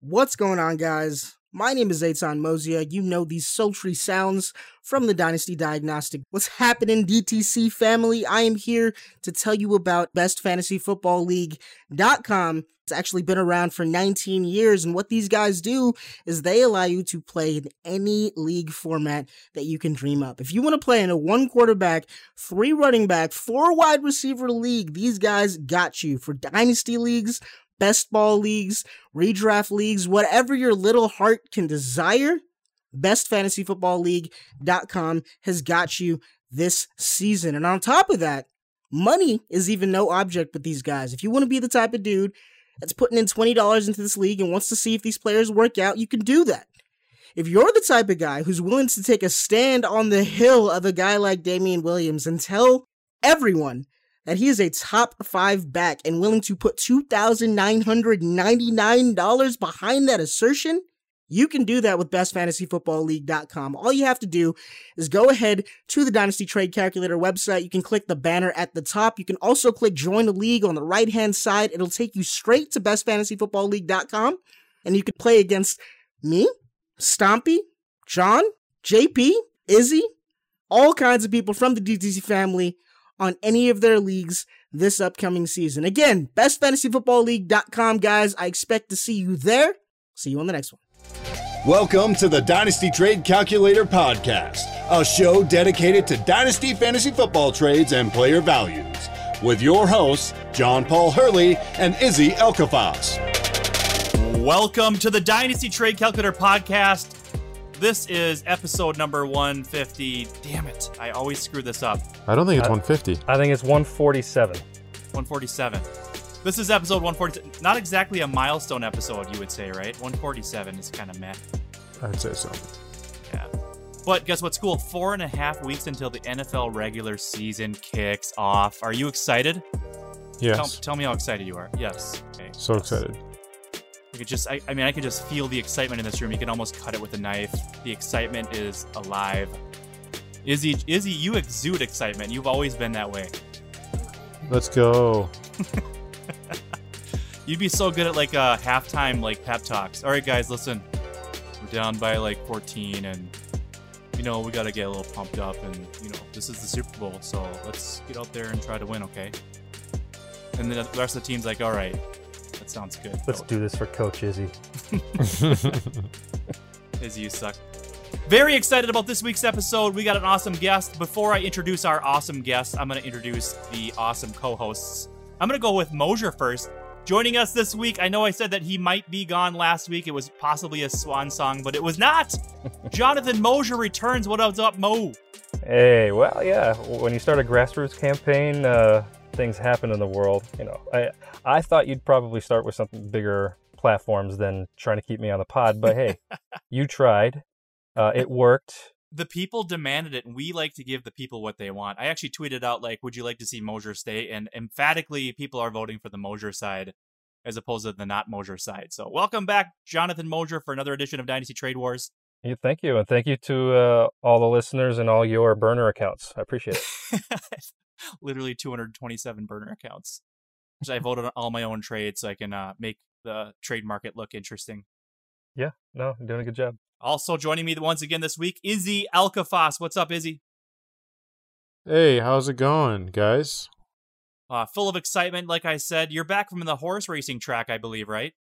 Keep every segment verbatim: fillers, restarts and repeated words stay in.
What's going on, guys? My name is Eitan Mozia. You know these sultry sounds from the Dynasty Diagnostic. What's happening, D T C family? I am here to tell you about best fantasy football league dot com. It's actually been around for nineteen years, and what these guys do is they allow you to play in any league format that you can dream up. If you want to play in a one quarterback, three running back, four wide receiver league, these guys got you. For dynasty leagues, best ball leagues, redraft leagues, whatever your little heart can desire, best fantasy football league dot com has got you this season. And on top of that, money is even no object with these guys. If you want to be the type of dude that's putting in twenty dollars into this league and wants to see if these players work out, you can do that. If you're the type of guy who's willing to take a stand on the hill of a guy like Damian Williams and tell everyone that he is a top five back and willing to put two thousand nine hundred ninety-nine dollars behind that assertion, you can do that with best fantasy football league dot com. All you have to do is go ahead to the Dynasty Trade Calculator website. You can click the banner at the top. You can also click Join the League on the right-hand side. It'll take you straight to best fantasy football league dot com, and you can play against me, Stompy, John, J P, Izzy, all kinds of people from the D T C family on any of their leagues this upcoming season. Again, best fantasy football league dot com, guys. I expect to see you there. See you on the next one. Welcome to the Dynasty Trade Calculator Podcast, a show dedicated to Dynasty fantasy football trades and player values, with your hosts, John Paul Hurley and Izzy Elkafas. Welcome to the Dynasty Trade Calculator Podcast. This is episode number one fifty. Damn it, I always screw this up. I don't think it's I, one fifty. I think it's one forty-seven. one forty-seven. This is episode one forty. Not exactly a milestone episode, you would say, right? one forty-seven is kind of meh. I'd say so. Yeah. But guess what's cool? Four and a half weeks until the N F L regular season kicks off. Are you excited? Yes. Tell, tell me how excited you are. Yes. Okay. So yes. excited. You could just, I, I mean, I could just feel the excitement in this room. You can almost cut it with a knife. The excitement is alive. Izzy, Izzy, you exude excitement. You've always been that way. Let's go. You'd be so good at like uh, halftime like pep talks. All right, guys, listen. We're down by like fourteen, and you know we got to get a little pumped up, and you know this is the Super Bowl, so let's get out there and try to win, okay? And then the rest of the team's like, all right, that sounds good. Let's Go. do this for Coach Izzy. Izzy, you suck. Very excited about this week's episode. We got an awesome guest. Before I introduce our awesome guest, I'm going to introduce the awesome co-hosts. I'm going to go with Mosier first. Joining us this week, I know I said that he might be gone last week. It was possibly a swan song, but it was not. Jonathan Mosier returns. What up, Mo? Hey, well, yeah. When you start a grassroots campaign, uh, things happen in the world. You know, I I thought you'd probably start with something bigger platforms than trying to keep me on the pod, but hey, you tried. Uh, it worked. The people demanded it, and we like to give the people what they want. I actually tweeted out, like, would you like to see Mosier stay? And emphatically, people are voting for the Mosier side as opposed to the not Mosier side. So welcome back, Jonathan Mosier, for another edition of Dynasty Trade Wars. Yeah, thank you. And thank you to uh, all the listeners and all your burner accounts. I appreciate it. Literally two hundred twenty-seven burner accounts. I voted on all my own trades so I can uh, make the trade market look interesting. Yeah, no, you're doing a good job. Also joining me once again this week, Izzy Elkafas. What's up, Izzy? Hey, how's it going, guys? Uh, full of excitement, like I said. You're back from the horse racing track, I believe, right?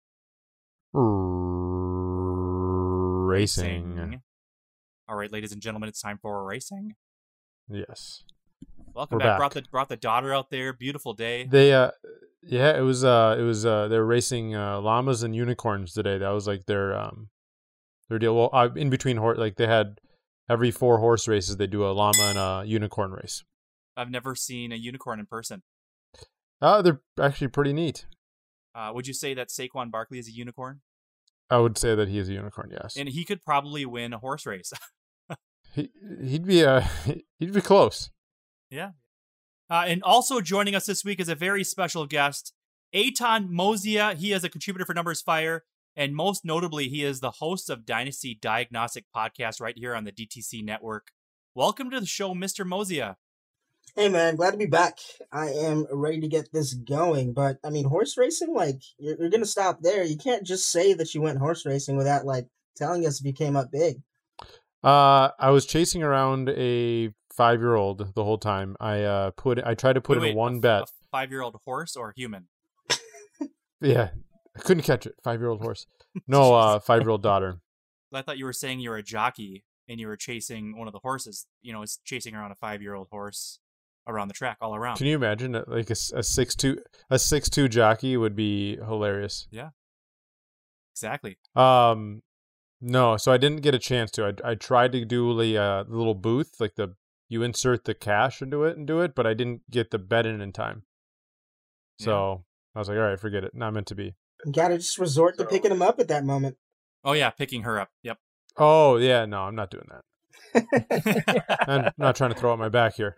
Racing. Racing. All right, ladies and gentlemen, it's time for racing. Yes. Welcome We're back. back. Brought the brought the daughter out there. Beautiful day. They uh yeah, it was uh it was uh they were racing uh llamas and unicorns today. That was like their um their deal. Well, uh, in between horse, like they had every four horse races they do a llama and a unicorn race. I've never seen a unicorn in person. Uh they're actually pretty neat. Uh, would you say that Saquon Barkley is a unicorn? I would say that he is a unicorn, yes. And he could probably win a horse race. he he'd be uh he'd be close. Yeah. Uh, and also joining us this week is a very special guest, Eitan Mozia. He is a contributor for Numbers Fire, and most notably, he is the host of Dynasty Diagnostic Podcast right here on the D T C network. Welcome to the show, Mister Mozia. Hey man, glad to be back. I am ready to get this going, but I mean, horse racing, like, you're, you're gonna stop there. You can't just say that you went horse racing without, like, telling us if you came up big. Uh, I was chasing around a five-year-old the whole time. I uh put I tried to put Wait, in wait, one a, bet. A five-year-old horse or human? Yeah, I couldn't catch it. Five-year-old horse. No, uh, five-year-old daughter. I thought you were saying you were a jockey and you were chasing one of the horses. You know, it's chasing around a five-year-old horse around the track, all around. Can you imagine that, like a, s- a six two a six two jockey would be hilarious. Yeah, exactly. Um, no, so I didn't get a chance to. I I tried to do the uh, little booth, like the you insert the cash into it and do it, but I didn't get the bet in in time. So I was like, all right, forget it. Not meant to be. You gotta just resort to picking them up at that moment. Oh yeah, picking her up. Yep. Oh yeah, no, I'm not doing that. I'm not trying to throw out my back here.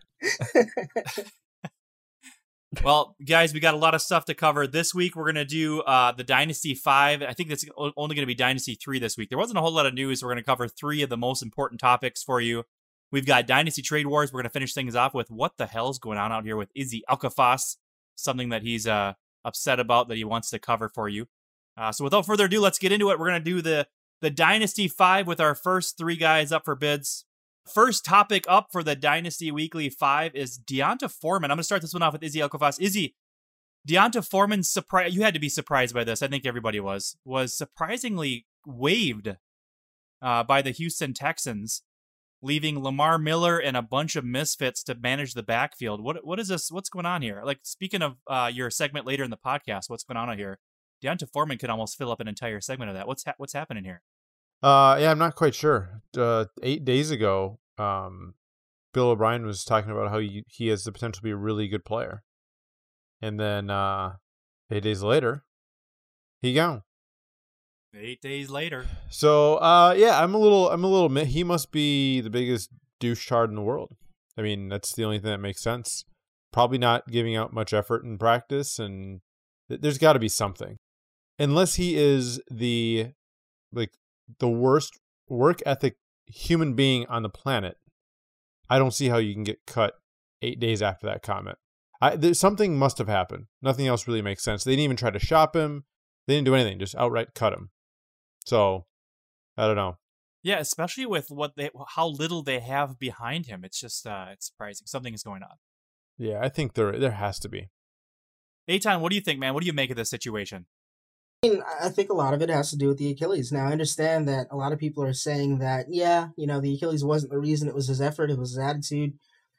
Well, guys, we got a lot of stuff to cover. This week, we're going to do uh, the Dynasty five. I think that's only going to be Dynasty three this week. There wasn't a whole lot of news. We're going to cover three of the most important topics for you. We've got Dynasty Trade Wars. We're going to finish things off with what the hell's going on out here with Izzy Alcafas, something that he's uh, upset about that he wants to cover for you. Uh, so without further ado, let's get into it. We're going to do the, the Dynasty five with our first three guys up for bids. First topic up for the Dynasty Weekly five is D'Onta Foreman. I'm going to start this one off with Izzy Alcafas. Izzy, D'Onta Foreman's surprise, you had to be surprised by this. I think everybody was, was surprisingly waived uh, by the Houston Texans, leaving Lamar Miller and a bunch of misfits to manage the backfield. What What is this? What's going on here? Like, speaking of uh, your segment later in the podcast, what's going on out here? D'Onta Foreman could almost fill up an entire segment of that. What's ha- what's happening here? Uh, yeah, I'm not quite sure. Uh, eight days ago, um, Bill O'Brien was talking about how he, he has the potential to be a really good player, and then uh, eight days later, he gone. Eight days later. So, uh, yeah, I'm a little, I'm a little. He must be the biggest douchebag in the world. I mean, that's the only thing that makes sense. Probably not giving out much effort in practice, and th- there's got to be something, unless he is the like. the worst work ethic human being on the planet. I don't see how you can get cut eight days after that comment. I, there, something must have happened. Nothing else really makes sense. They didn't even try to shop him. They didn't do anything. Just outright cut him. So, I don't know. Yeah, especially with what they, how little they have behind him. It's just, uh, it's surprising. Something is going on. Yeah, I think there there has to be. Eitan, what do you think, man? What do you make of this situation? I mean, I think a lot of it has to do with the Achilles. Now, I understand that a lot of people are saying that, yeah, you know, the Achilles wasn't the reason, it was his effort, it was his attitude.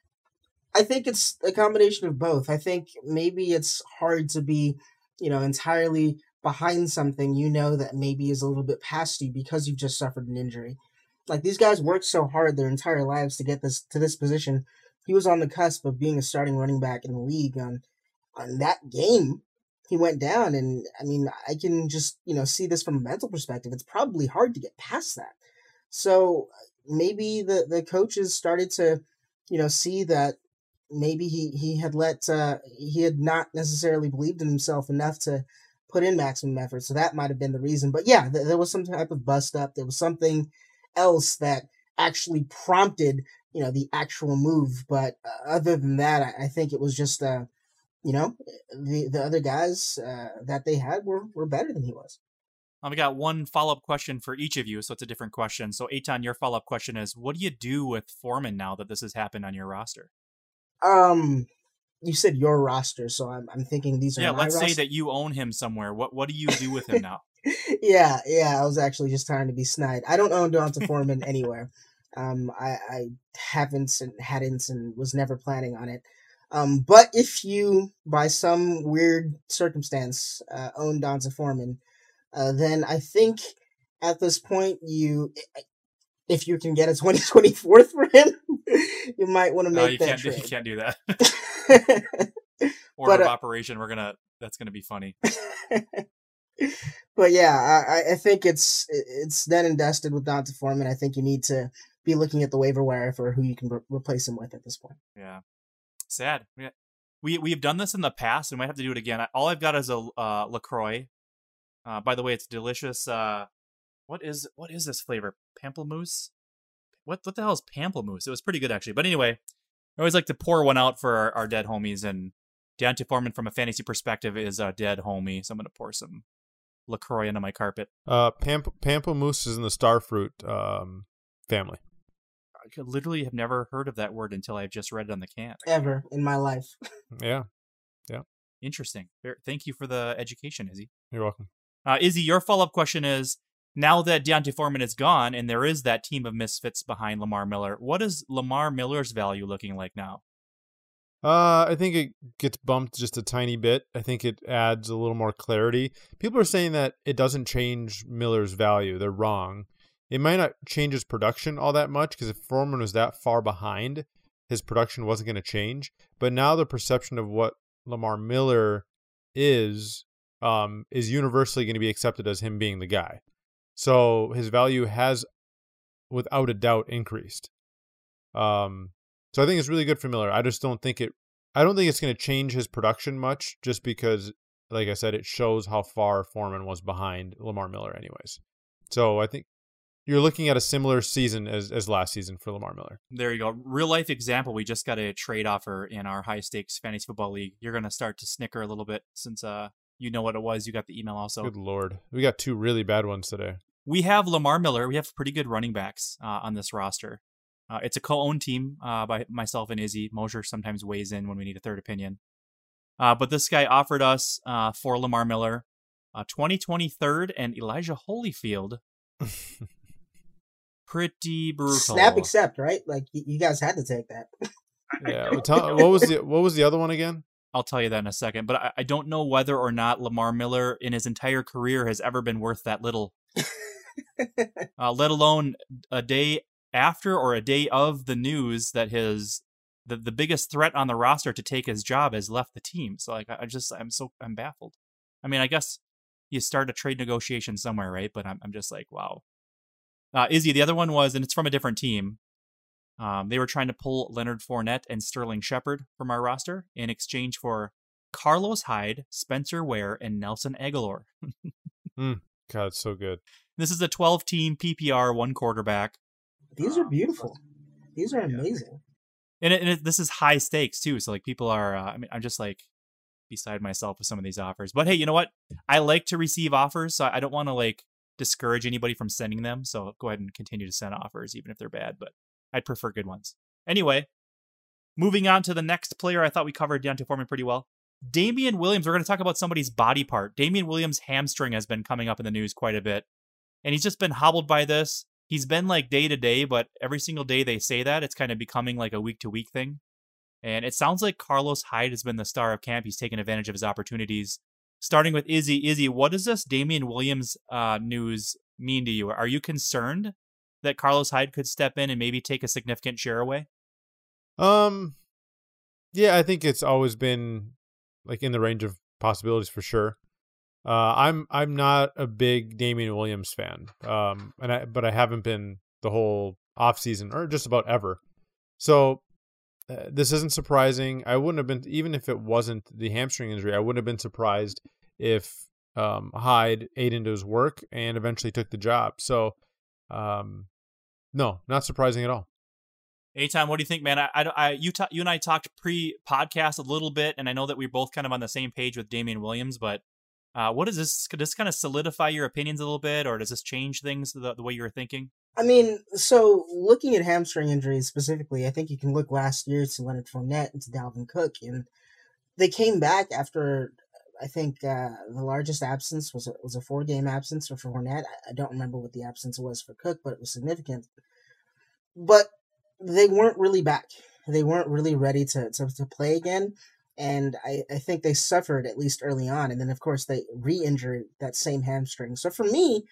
I think it's a combination of both. I think maybe it's hard to be, you know, entirely behind something you know that maybe is a little bit past you because you've just suffered an injury. Like, these guys worked so hard their entire lives to get this to this position. He was on the cusp of being a starting running back in the league. On on that game, he went down, and I mean, I can just, you know, see this from a mental perspective. It's probably hard to get past that. So maybe the, the coaches started to, you know, see that maybe he, he had let, uh, he had not necessarily believed in himself enough to put in maximum effort. So that might have been the reason. But yeah, th- there was some type of bust up. There was something else that actually prompted, you know, the actual move. But uh, other than that, I, I think it was just, uh, you know, the the other guys uh, that they had were, were better than he was. Um, I got one follow-up question for each of you, so it's a different question. So, Eitan, your follow-up question is, what do you do with Foreman now that this has happened on your roster? Um, you said your roster, so I'm I'm thinking these are yeah, my let's roster. say that you own him somewhere. What what do you do with him now? yeah, yeah, I was actually just trying to be snide. I don't own D'Onta Foreman anywhere. Um, I, I haven't and hadn't and was never planning on it. Um, but if you, by some weird circumstance, uh, own D'Onta Foreman, uh, then I think at this point you, if you can get a twenty twenty-four for him, you might want to make no, you that can't. trade. You can't do that. Order But, of uh, operation. We're gonna. That's gonna be funny. But yeah, I, I think it's it's done and dusted with D'Onta Foreman. I think you need to be looking at the waiver wire for who you can re- replace him with at this point. Yeah. Sad. We, we we've done this in the past. We might have to do it again. All I've got is a uh, LaCroix. Uh, by the way, it's delicious. Uh, what is what is this flavor? Pamplemousse? What what the hell is pamplemousse? It was pretty good actually. But anyway, I always like to pour one out for our, our dead homies, and D'Onta Foreman, from a fantasy perspective, is a dead homie, so I'm going to pour some LaCroix into my carpet. Uh, Pamp- Pamplemousse is in the starfruit um, family. I could literally have never heard of that word until I've just read it on the can. Ever in my life. Yeah. Interesting. Thank you for the education, Izzy. You're welcome. Uh, Izzy, your follow-up question is, now that D'Onta Foreman is gone and there is that team of misfits behind Lamar Miller, what is Lamar Miller's value looking like now? Uh, I think it gets bumped just a tiny bit. I think it adds a little more clarity. People are saying that it doesn't change Miller's value. They're wrong. It might not change his production all that much, because if Foreman was that far behind, his production wasn't going to change. But now the perception of what Lamar Miller is um, is universally going to be accepted as him being the guy. So his value has, without a doubt, increased. Um, so I think it's really good for Miller. I just don't think it. I don't think it's going to change his production much, just because, like I said, it shows how far Foreman was behind Lamar Miller, anyways. So I think you're looking at a similar season as, as last season for Lamar Miller. There you go. Real life example. We just got a trade offer in our high stakes fantasy football league. You're going to start to snicker a little bit since uh you know what it was. You got the email also. Good Lord. We got two really bad ones today. We have Lamar Miller. We have pretty good running backs uh, on this roster. Uh, it's a co-owned team uh, by myself and Izzy. Mosier sometimes weighs in when we need a third opinion. Uh, but this guy offered us uh, for Lamar Miller uh, twenty twenty-third and Elijah Holyfield. Pretty brutal. Snap accept, right? Like you guys had to take that. Yeah. Well, tell, what was the what was the other one again? I'll tell you that in a second. But I, I don't know whether or not Lamar Miller in his entire career has ever been worth that little. uh, let alone a day after or a day of the news that his the, the biggest threat on the roster to take his job has left the team. So like I just I'm so I'm baffled. I mean, I guess you start a trade negotiation somewhere, right? But I'm I'm just like, wow. Uh, Izzy, the other one was, and it's from a different team. Um, they were trying to pull Leonard Fournette and Sterling Shepard from our roster in exchange for Carlos Hyde, Spencer Ware, and Nelson Aguilar. mm, God, it's so good. This is a twelve-team P P R, one quarterback. These are beautiful. These are amazing. And, it, and it, this is high stakes, too. So, like, people are, uh, I mean, I'm just, like, beside myself with some of these offers. But, hey, you know what? I like to receive offers, so I don't want to, like, discourage anybody from sending them. So, go ahead and continue to send offers, even if they're bad. But I'd prefer good ones. Anyway, moving on to the next player, I thought we covered D'Onta Foreman pretty well. Damian Williams, we're going to talk about somebody's body part. Damian Williams' hamstring has been coming up in the news quite a bit. And he's just been hobbled by this. He's been like day to day, but every single day they say that, it's kind of becoming like a week to week thing. And it sounds like Carlos Hyde has been the star of camp. He's taken advantage of his opportunities. Starting with Izzy. Izzy, what does this Damian Williams uh, news mean to you? Are you concerned that Carlos Hyde could step in and maybe take a significant share away? Um, yeah, I think it's always been like in the range of possibilities for sure. Uh, I'm I'm not a big Damian Williams fan, um, and I but I haven't been the whole offseason or just about ever. So uh, this isn't surprising. I wouldn't have been, even if it wasn't the hamstring injury, I wouldn't have been surprised if um, Hyde ate into his work and eventually took the job. So um, no, not surprising at all. Eitan, what do you think, man? I, I, I you, ta- you and I talked pre-podcast a little bit, and I know that we're both kind of on the same page with Damian Williams, but Uh, what is this? Could this kind of solidify your opinions a little bit, or does this change things the, the way you were thinking? I mean, so looking at hamstring injuries specifically, I think you can look last year to Leonard Fournette and to Dalvin Cook, and they came back after, I think uh, the largest absence was a, was a four-game absence for Fournette. I, I don't remember what the absence was for Cook, but it was significant. But they weren't really back. They weren't really ready to, to, to play again. And I, I think they suffered, at least early on. And then, of course, they re-injured that same hamstring. So for me,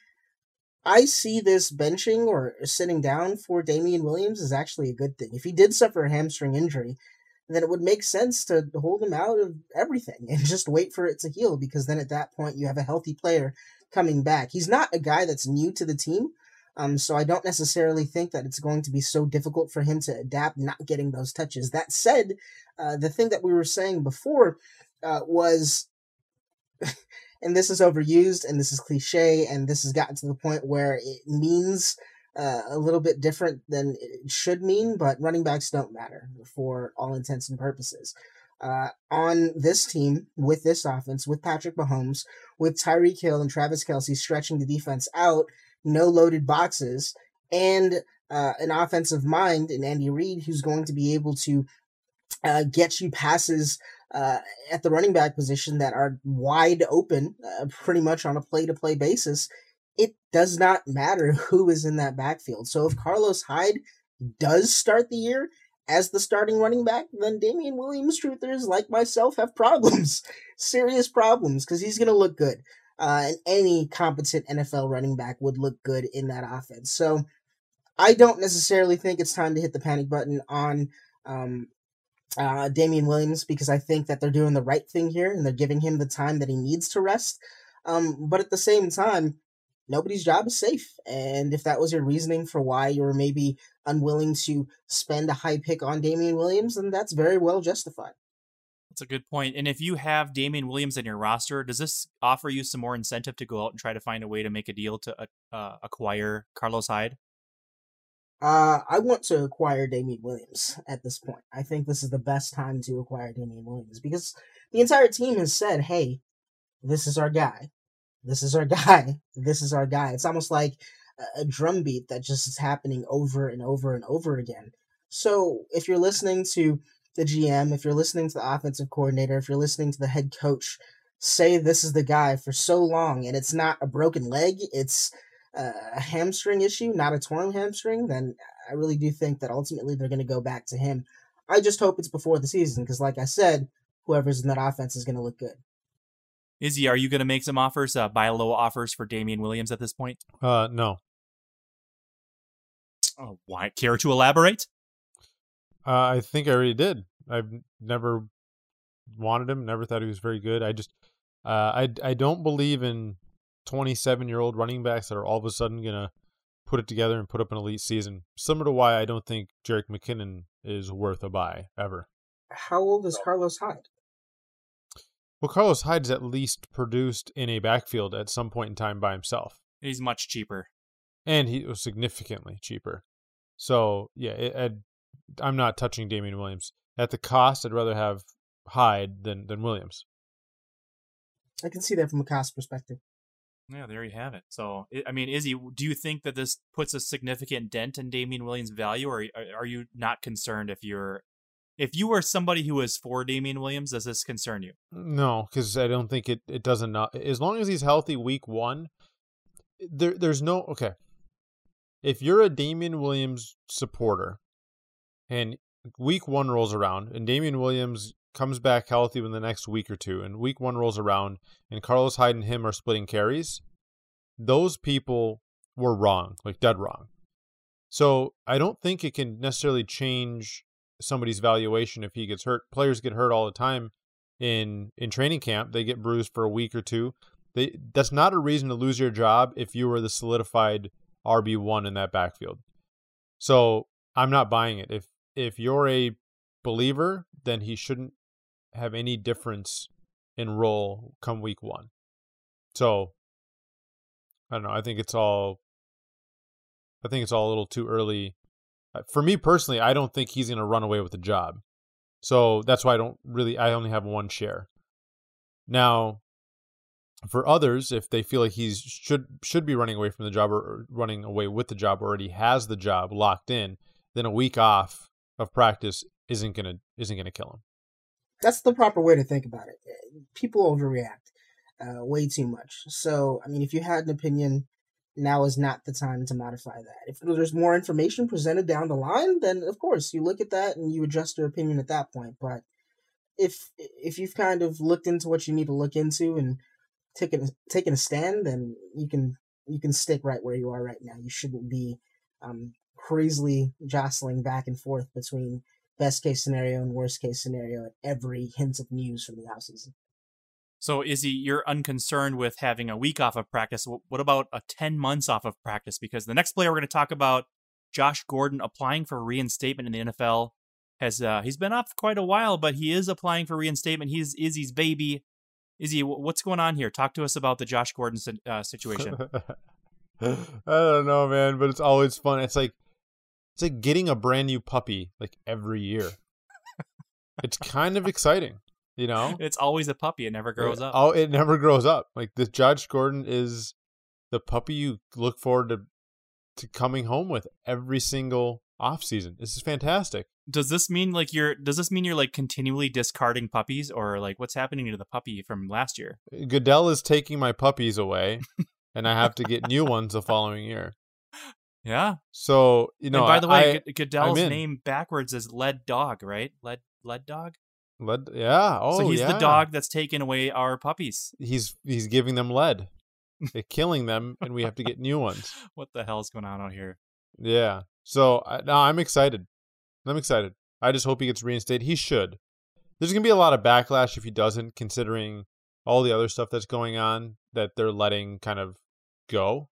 I see this benching or sitting down for Damian Williams is actually a good thing. If he did suffer a hamstring injury, then it would make sense to hold him out of everything and just wait for it to heal, because then at that point you have a healthy player coming back. He's not a guy that's new to the team. Um, so I don't necessarily think that it's going to be so difficult for him to adapt not getting those touches. That said, uh, the thing that we were saying before uh, was, and this is overused, and this is cliche, and this has gotten to the point where it means uh, a little bit different than it should mean, but running backs don't matter for all intents and purposes. Uh, on this team, with this offense, with Patrick Mahomes, with Tyreek Hill and Travis Kelce stretching the defense out, no loaded boxes, and uh, an offensive mind in Andy Reid who's going to be able to uh, get you passes uh, at the running back position that are wide open uh, pretty much on a play-to-play basis, it does not matter who is in that backfield. So if Carlos Hyde does start the year as the starting running back, then Damian Williams truthers like myself have problems, serious problems, because he's going to look good. Uh, and any competent N F L running back would look good in that offense. So I don't necessarily think it's time to hit the panic button on um, uh, Damian Williams, because I think that they're doing the right thing here and they're giving him the time that he needs to rest. Um, but at the same time, nobody's job is safe. And if that was your reasoning for why you were maybe unwilling to spend a high pick on Damian Williams, then that's very well justified. That's a good point. And if you have Damian Williams in your roster, does this offer you some more incentive to go out and try to find a way to make a deal to uh, acquire Carlos Hyde? Uh, I want to acquire Damian Williams at this point. I think this is the best time to acquire Damian Williams because the entire team has said, hey, this is our guy. This is our guy. This is our guy. It's almost like a drumbeat that just is happening over and over and over again. So if you're listening to the G M, if you're listening to the offensive coordinator, if you're listening to the head coach say this is the guy for so long and it's not a broken leg, it's a hamstring issue, not a torn hamstring, then I really do think that ultimately they're going to go back to him. I just hope it's before the season because, like I said, whoever's in that offense is going to look good. Izzy, are you going to make some offers, uh, buy low offers for Damian Williams at this point? Uh, no. Oh, why? Care to elaborate? Uh, I think I already did. I've never wanted him, never thought he was very good. I just, uh, I, I don't believe in twenty-seven-year-old running backs that are all of a sudden going to put it together and put up an elite season. Similar to why I don't think Jerick McKinnon is worth a buy, ever. How old is Carlos Hyde? Well, Carlos Hyde's at least produced in a backfield at some point in time by himself. He's much cheaper. And he was significantly cheaper. So, yeah, it, it, I'm not touching Damian Williams. At the cost, I'd rather have Hyde than, than Williams. I can see that from a cost perspective. Yeah, there you have it. So, I mean, Izzy, do you think that this puts a significant dent in Damian Williams' value, or are you not concerned if you're, if you were somebody who was for Damian Williams, does this concern you? No, because I don't think it, it doesn't. Not, as long as he's healthy week one, there there's no, okay. If you're a Damian Williams supporter and week one rolls around and Damian Williams comes back healthy in the next week or two, and week one rolls around and Carlos Hyde and him are splitting carries, those people were wrong, like dead wrong. So I don't think it can necessarily change somebody's valuation if he gets hurt. Players get hurt all the time in in training camp. They get bruised for a week or two. They that's not a reason to lose your job if you were the solidified R B one in that backfield. So I'm not buying it. If if you're a believer, then he shouldn't have any difference in role come week one. So I don't know. I think it's all I think it's all a little too early. For me personally, I don't think he's going to run away with the job. So that's why I don't really, I only have one share. Now, for others, if they feel like he's should should be running away from the job or running away with the job, or already has the job locked in, then a week off of practice isn't gonna isn't gonna kill him. That's the proper way to think about it. People overreact uh, way too much. So, I mean, if you had an opinion, now is not the time to modify that. If there's more information presented down the line, then of course you look at that and you adjust your opinion at that point. But if if you've kind of looked into what you need to look into and taken taken a stand, then you can you can stick right where you are right now. You shouldn't be um, crazily jostling back and forth between best case scenario and worst case scenario at every hint of news from the offseason. So, Izzy, you're unconcerned with having a week off of practice. What about a ten months off of practice? Because the next player we're going to talk about, Josh Gordon, applying for reinstatement in the N F L. Has uh, he's been off quite a while, but he is applying for reinstatement. He's Izzy's baby. Izzy, what's going on here? Talk to us about the Josh Gordon uh, situation. I don't know, man, but it's always fun. It's like it's like getting a brand new puppy like every year. It's kind of exciting, you know? It's always a puppy. It never grows it, up. Oh, it never grows up. Like this Josh Gordon is the puppy you look forward to to coming home with every single offseason. This is fantastic. Does this mean like you're does this mean you're like continually discarding puppies, or like what's happening to the puppy from last year? Goodell is taking my puppies away and I have to get new ones the following year. Yeah. So, you know, and by the way, I, Goodell's name backwards is Lead Dog, right? Lead Lead Dog? Lead, yeah. Oh, so he's yeah. the dog that's taking away our puppies. He's he's giving them lead. They're killing them, and we have to get new ones. What the hell's going on out here? Yeah. So, I, no, I'm excited. I'm excited. I just hope he gets reinstated. He should. There's going to be a lot of backlash if he doesn't, considering all the other stuff that's going on that they're letting kind of go.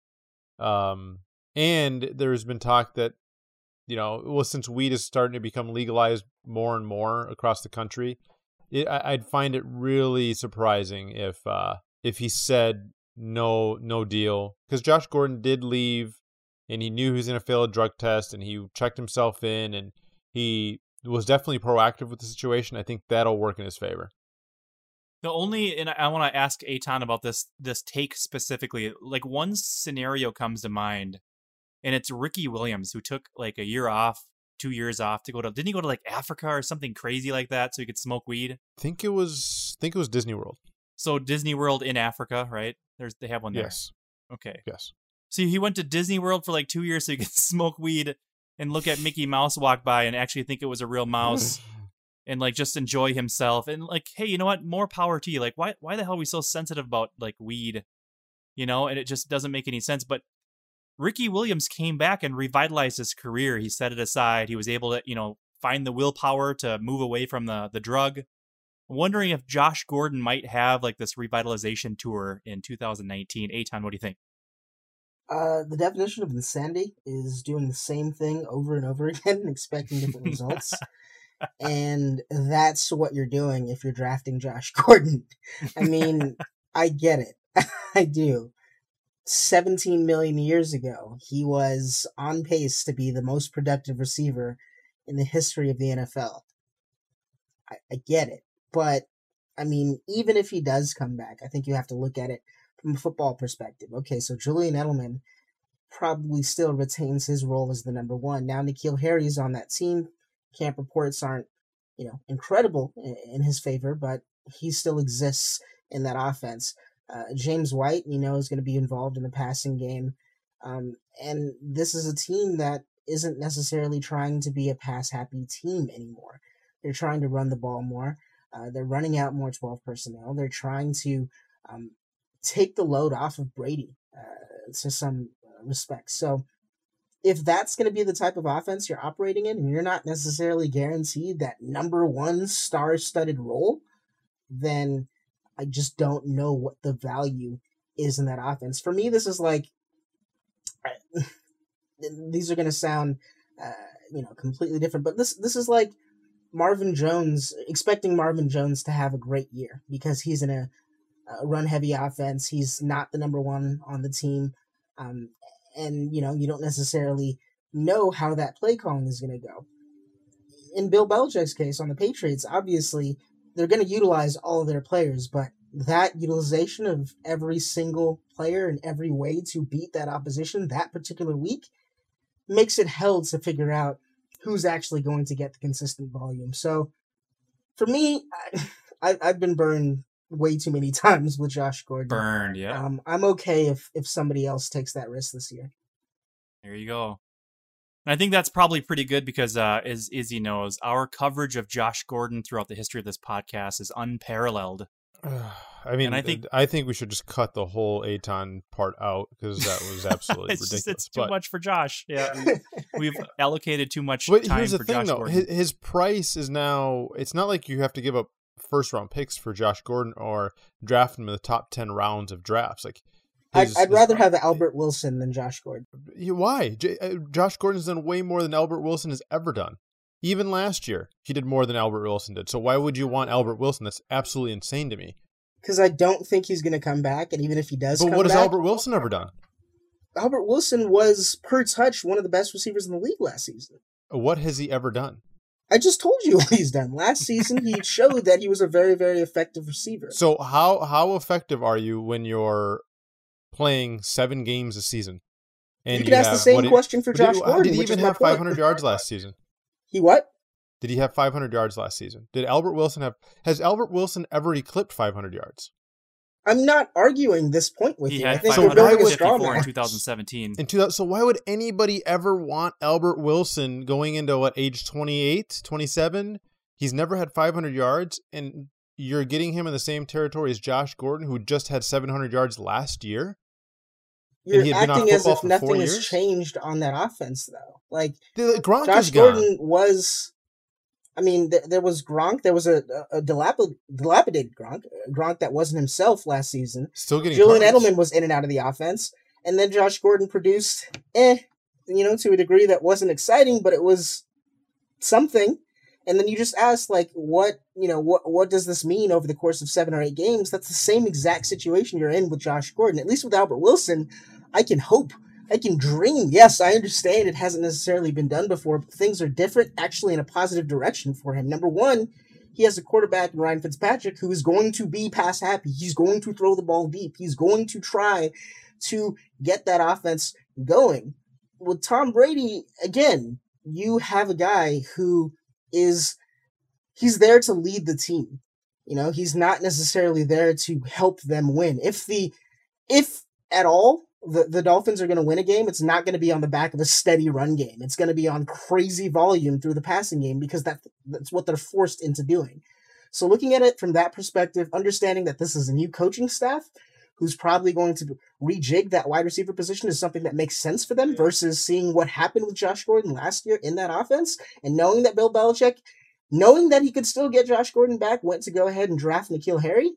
Um, and there's been talk that, you know, well, since weed is starting to become legalized more and more across the country, it, I, I'd find it really surprising if uh, if he said no, no deal, because Josh Gordon did leave, and he knew he was going to fail a drug test, and he checked himself in, and he was definitely proactive with the situation. I think that'll work in his favor. The only, and I want to ask Eitan about this this take specifically. Like one scenario comes to mind, and it's Ricky Williams, who took like a year off, two years off to go to, didn't he go to like Africa or something crazy like that so he could smoke weed? I think it was, I think it was Disney World. So Disney World in Africa, right? There's they have one there. Yes. Okay. Yes. So he went to Disney World for like two years so he could smoke weed and look at Mickey Mouse walk by and actually think it was a real mouse and like just enjoy himself. And like, hey, you know what? More power to you. Like, why why the hell are we so sensitive about like weed? You know, and it just doesn't make any sense. But Ricky Williams came back and revitalized his career. He set it aside. He was able to, you know, find the willpower to move away from the the drug. I'm wondering if Josh Gordon might have like this revitalization tour in two thousand nineteen. Eitan, what do you think? Uh, the definition of insanity is doing the same thing over and over again and expecting different results. And that's what you're doing if you're drafting Josh Gordon. I mean, I get it. I do. seventeen million years ago, he was on pace to be the most productive receiver in the history of the N F L. I, I get it. But, I mean, even if he does come back, I think you have to look at it from a football perspective. Okay, so Julian Edelman probably still retains his role as the number one. Now N'Keal Harry's on that team. Camp reports aren't, you know, incredible in, in his favor, but he still exists in that offense. Uh, James White, you know, is going to be involved in the passing game. Um, and this is a team that isn't necessarily trying to be a pass-happy team anymore. They're trying to run the ball more. Uh, they're running out more twelve personnel. They're trying to um, take the load off of Brady uh, to some respect. So if that's going to be the type of offense you're operating in, and you're not necessarily guaranteed that number one star-studded role, then I just don't know what the value is in that offense. For me, this is like, these are going to sound, uh, you know, completely different, but this this is like Marvin Jones, expecting Marvin Jones to have a great year because he's in a, a run-heavy offense. He's not the number one on the team. Um, and, you know, you don't necessarily know how that play calling is going to go. In Bill Belichick's case on the Patriots, obviously, they're going to utilize all of their players, but that utilization of every single player in every way to beat that opposition that particular week makes it hell to figure out who's actually going to get the consistent volume. So, for me, I, I've been burned way too many times with Josh Gordon. Burned, yeah. Um, I'm okay if, if somebody else takes that risk this year. There you go. And I think that's probably pretty good because, uh, as Izzy knows, our coverage of Josh Gordon throughout the history of this podcast is unparalleled. I mean, and I think I think we should just cut the whole Eitan part out because that was absolutely it's ridiculous. Just, it's too but, much for Josh. Yeah, we've allocated too much but time here's the for thing, Josh though. Gordon. His, his price is now. It's not like you have to give up first round picks for Josh Gordon or draft him in the top ten rounds of drafts. Like, his, I'd, I'd rather his, have Albert Wilson than Josh Gordon. Why? J- uh, Josh Gordon's done way more than Albert Wilson has ever done. Even last year, he did more than Albert Wilson did. So why would you want Albert Wilson? That's absolutely insane to me. Because I don't think he's going to come back, and even if he does but come what has back, Albert Wilson ever done? Albert Wilson was, per touch, one of the best receivers in the league last season. What has he ever done? I just told you what he's done. Last season, he showed that he was a very, very effective receiver. So how how effective are you when you're playing seven games a season? And you could ask have, the same did, question for Josh did, Gordon. Did he which even is have five hundred yards last season? He what? Did he have five hundred yards last season? Did Albert Wilson have... Has Albert Wilson ever eclipsed five hundred yards? I'm not arguing this point with he you. had I think five we're building a hundred straw fifty-four man. in two thousand seventeen. In two thousand, so why would anybody ever want Albert Wilson going into, what, age twenty-eight, twenty-seven? He's never had five hundred yards, and you're getting him in the same territory as Josh Gordon, who just had seven hundred yards last year? You're he had been acting off as football if for nothing four has years? changed on that offense, though. Like, The, Gronk Josh is gone. Gordon was... I mean, th- there was Gronk. There was a, a dilapid- dilapidated Gronk. Gronk that wasn't himself last season. Still getting Julian targets. Edelman was in and out of the offense. And then Josh Gordon produced, eh, you know, to a degree that wasn't exciting, but it was something. And then you just ask, like, what, you know, what what does this mean over the course of seven or eight games? That's the same exact situation you're in with Josh Gordon. At least with Albert Wilson, I can hope. I can dream. Yes, I understand it hasn't necessarily been done before, but things are different, actually in a positive direction for him. Number one, he has a quarterback in Ryan Fitzpatrick who is going to be pass happy. He's going to throw the ball deep. He's going to try to get that offense going. With Tom Brady, again, you have a guy who is, he's there to lead the team. You know, he's not necessarily there to help them win. If the, if at all, the, the Dolphins are going to win a game, it's not going to be on the back of a steady run game. It's going to be on crazy volume through the passing game because that, that's what they're forced into doing. So looking at it from that perspective, understanding that this is a new coaching staff who's probably going to rejig that wide receiver position is something that makes sense for them versus seeing what happened with Josh Gordon last year in that offense and knowing that Bill Belichick, knowing that he could still get Josh Gordon back, went to go ahead and draft N'Keal Harry.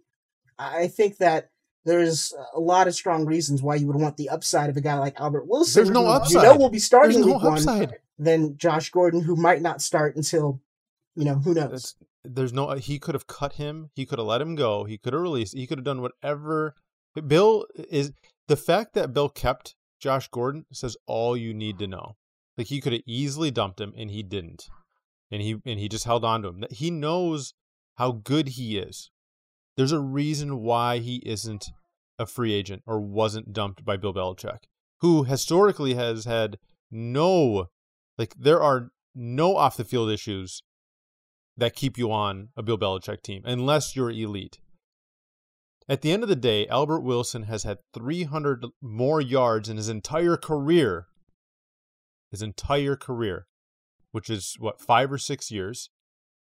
I think that there's a lot of strong reasons why you would want the upside of a guy like Albert Wilson. There's no who upside. You know will be starting There's no week one upside. than Josh Gordon, who might not start until, you know, who knows. It's, there's no, he could have cut him. He could have let him go. He could have released. He could have done whatever. Bill is, the fact that Bill kept Josh Gordon says all you need to know. Like, he could have easily dumped him and he didn't. And he, and he just held on to him. He knows how good he is. There's a reason why he isn't a free agent or wasn't dumped by Bill Belichick, who historically has had no, like, there are no off the field issues that keep you on a Bill Belichick team unless you're elite. At the end of the day, Albert Wilson has had three hundred more yards in his entire career, his entire career, which is what, five or six years,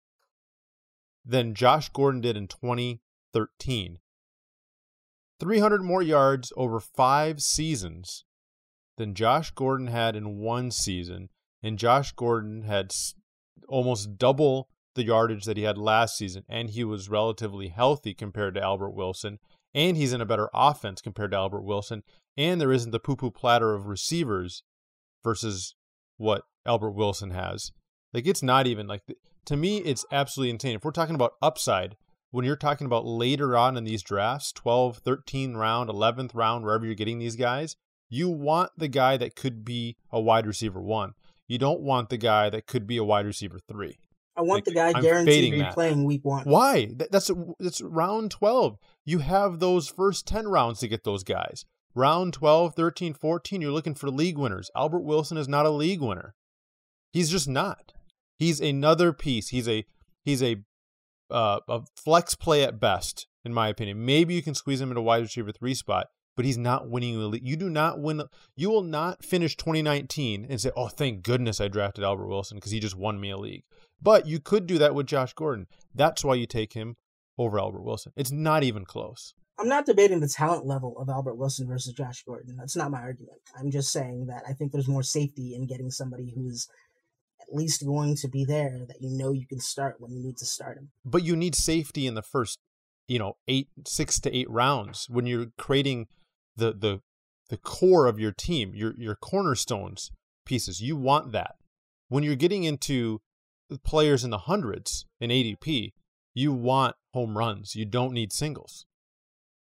than Josh Gordon did in twenty thirteen. three hundred more yards over five seasons than Josh Gordon had in one season, and Josh Gordon had almost double the yardage that he had last season, and he was relatively healthy compared to Albert Wilson, and he's in a better offense compared to Albert Wilson, and there isn't the poo-poo platter of receivers versus what Albert Wilson has. Like, it's not even, like, to me, it's absolutely insane. If we're talking about upside, when you're talking about later on in these drafts, twelfth, thirteenth round, eleventh round, wherever you're getting these guys, you want the guy that could be a wide receiver one. You don't want the guy that could be a wide receiver three. I want Like, the guy I'm guaranteed fading to be that. playing week one. Why? That, that's that's round twelve. You have those first ten rounds to get those guys. Round twelve, thirteen, fourteen, you're looking for league winners. Albert Wilson is not a league winner. He's just not. He's another piece. He's a he's a uh, a flex play at best, in my opinion. Maybe you can squeeze him into wide receiver three spot, but he's not winning the league. You do not win. You will not finish twenty nineteen and say, "Oh, thank goodness I drafted Albert Wilson because he just won me a league." But you could do that with Josh Gordon. That's why you take him over Albert Wilson. It's not even close. I'm not debating the talent level of Albert Wilson versus Josh Gordon. That's not my argument. I'm just saying that I think there's more safety in getting somebody who's at least going to be there that you know you can start when you need to start him. But you need safety in the first, you know, eight, six to eight rounds when you're creating the the the core of your team, your your cornerstones pieces. You want that. When you're getting into players in the hundreds in A D P, you want home runs. You don't need singles.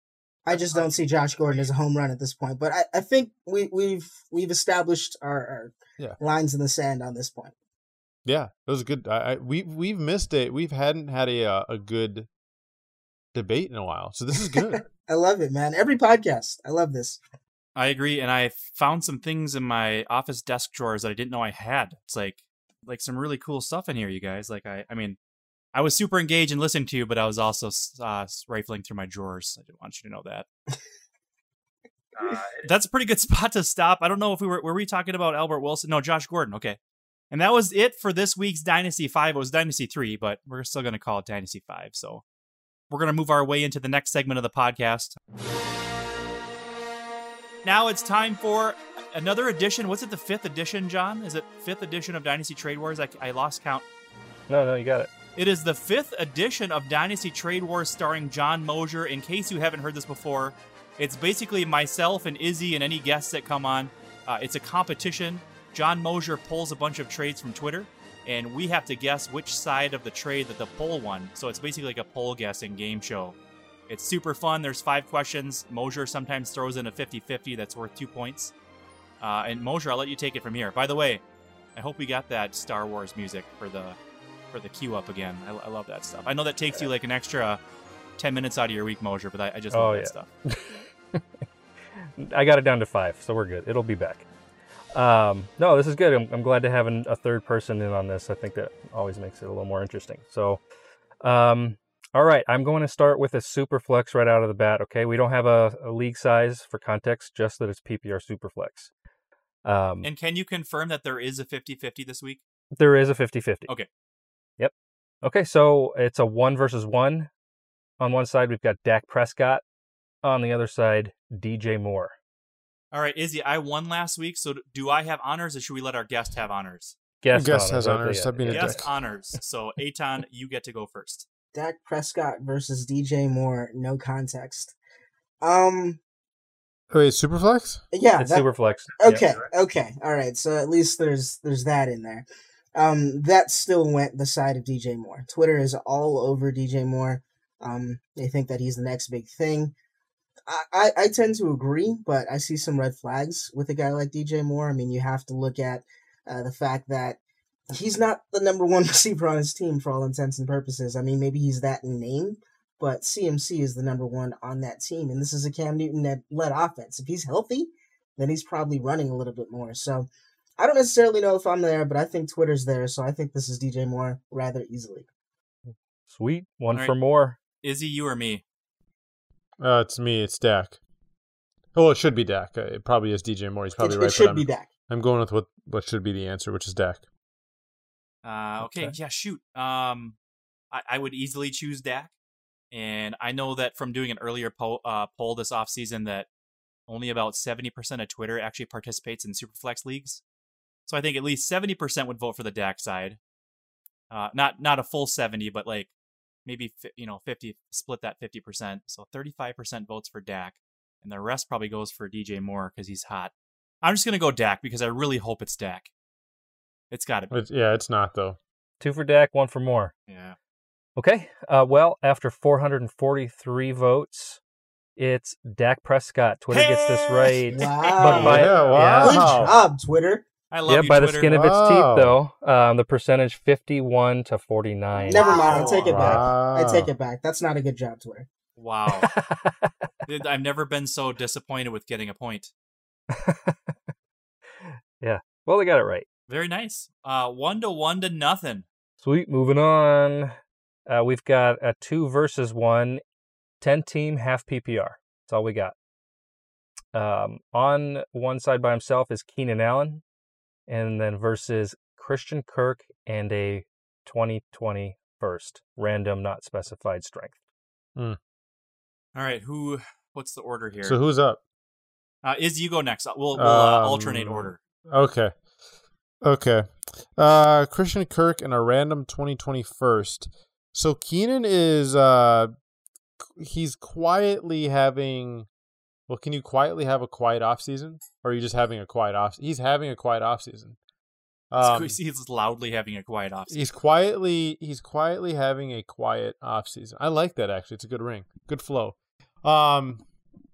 I just don't see Josh Gordon as a home run at this point. But I, I think we, we've we've established our, our Yeah. lines in the sand on this point. Yeah, it was good. I, I we we've missed it. We've hadn't had a uh, a good debate in a while, so this is good. I love it, man. Every podcast, I love this. I agree, and I found some things in my office desk drawers that I didn't know I had. It's like like some really cool stuff in here, you guys. Like I, I mean, I was super engaged and listening to you, but I was also uh, rifling through my drawers. I didn't want you to know that. uh, that's a pretty good spot to stop. I don't know if we were were we talking about Albert Wilson? No, Josh Gordon. Okay, and that was it for this week's Dynasty Five. It was Dynasty Three, but we're still going to call it Dynasty Five. So we're going to move our way into the next segment of the podcast. Now it's time for another edition. What's it, the fifth edition, John? Is it fifth edition of Dynasty Trade Wars? I, I lost count. No, no, you got it. It is the fifth edition of Dynasty Trade Wars starring John Mosier. In case you haven't heard this before, it's basically myself and Izzy and any guests that come on. Uh, it's a competition. John Mosier pulls a bunch of trades from Twitter, and we have to guess which side of the trade that the poll won. So it's basically like a poll guessing game show. It's super fun. There's five questions. Mosier sometimes throws in a fifty-fifty that's worth two points. Uh, and Mosier, I'll let you take it from here. By the way, I hope we got that Star Wars music for the for the queue up again. I, I love that stuff. I know that takes you like an extra ten minutes out of your week, Mosier, but I, I just love Oh, that yeah. stuff. I got it down to five, so we're good. It'll be back. Um, no, this is good. I'm, I'm glad to have an, a third person in on this. I think that always makes it a little more interesting. So, um, all right, I'm going to start with a super flex right out of the bat. Okay, we don't have a, a league size for context, just that it's P P R super flex. Um, And can you confirm that there is a fifty-fifty this week? there is a fifty-fifty. Okay. Yep. Okay, so it's a one versus one. On one side, we've got Dak Prescott. On the other side, D J Moore. All right, Izzy, I won last week, so do I have honors, or should we let our guest have honors? Guest, Guest honors, has right honors. there, Stop being a yeah. Guest dick. honors. So, Eitan, you get to go first. Dak Prescott versus D J Moore, no context. Um, Wait, Superflex? yeah, It's that- super flex. okay, Yeah. okay, all right. So at least there's there's that in there. Um, that still went the side of D J Moore. Twitter is all over D J Moore. Um, they think that he's the next big thing. I, I, I tend to agree, but I see some red flags with a guy like D J Moore. I mean, you have to look at uh, the fact that he's not the number one receiver on his team for all intents and purposes. I mean, maybe he's that in name, but C M C is the number one on that team, and this is a Cam Newton-led offense. If he's healthy, then he's probably running a little bit more. So I don't necessarily know if I'm there, but I think Twitter's there, so I think this is D J Moore rather easily. Sweet. One All for right. more. Izzy, you or me? Uh, it's me. It's Dak. Oh, well, it should be Dak. Uh, It probably is D J Moore. He's probably it, right. it should but be I'm, Dak. I'm going with what, what should be the answer, which is Dak. Uh, okay, Okay. yeah, shoot. Um, I, I would easily choose Dak. And I know that from doing an earlier po- uh, poll this offseason that only about seventy percent of Twitter actually participates in Superflex leagues. So I think at least seventy percent would vote for the Dak side. Uh, not not a full seventy, but like maybe fi- you know fifty, split that fifty percent. So thirty-five percent votes for Dak, and the rest probably goes for D J Moore because he's hot. I'm just gonna go Dak because I really hope it's Dak. It's got to be. It's, yeah, it's not, though. Two for Dak, one for more. Yeah. Okay. Uh, well, after four hundred forty-three votes, it's Dak Prescott. Twitter gets this right. Wow. But by- yeah, wow. Good job, Twitter. I love Yeah, you, by the Twitter. skin of its Wow. teeth, though. Um, the percentage fifty-one to forty-nine. Never mind, I take it back. Wow. I take it back. That's not a good job, Twitter. Wow. Dude, I've never been so disappointed with getting a point. Yeah. Well, they got it right. Very nice. Uh, one to one to nothing. Sweet. Moving on. Uh, we've got a two versus one, ten team, half P P R. That's all we got. Um, on one side by himself is Keenan Allen, and then versus Christian Kirk and a twenty twenty first, random, not specified strength. All right, who? What's the order here? So who's up? uh, Iz, you go next. We'll, we'll uh, Um, alternate order. Okay. Okay. Uh, Christian Kirk and a random twenty twenty first. So Keenan is, uh, he's quietly having, well, can you quietly have a quiet off season? Or are you just having a quiet off? He's having a quiet off season. Um, He's loudly having a quiet off. he's quietly, he's quietly having a quiet off season. I like that actually. It's a good ring. Good flow. Um,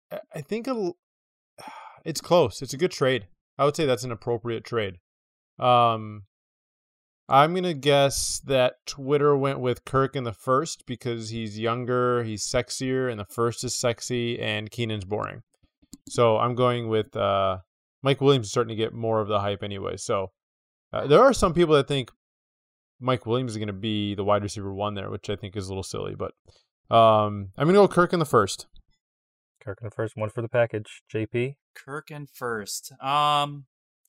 I think a, it's close. It's a good trade. I would say that's an appropriate trade. Um, I'm going to guess that Twitter went with Kirk in the first because he's younger, he's sexier, and the first is sexy, and Keenan's boring. So I'm going with uh, Mike Williams is starting to get more of the hype anyway. So uh, there are some people that think Mike Williams is going to be the wide receiver one there, which I think is a little silly. But um, I'm going to go Kirk in the first. Kirk in the first, one for the package. J P? Kirk in first. Um,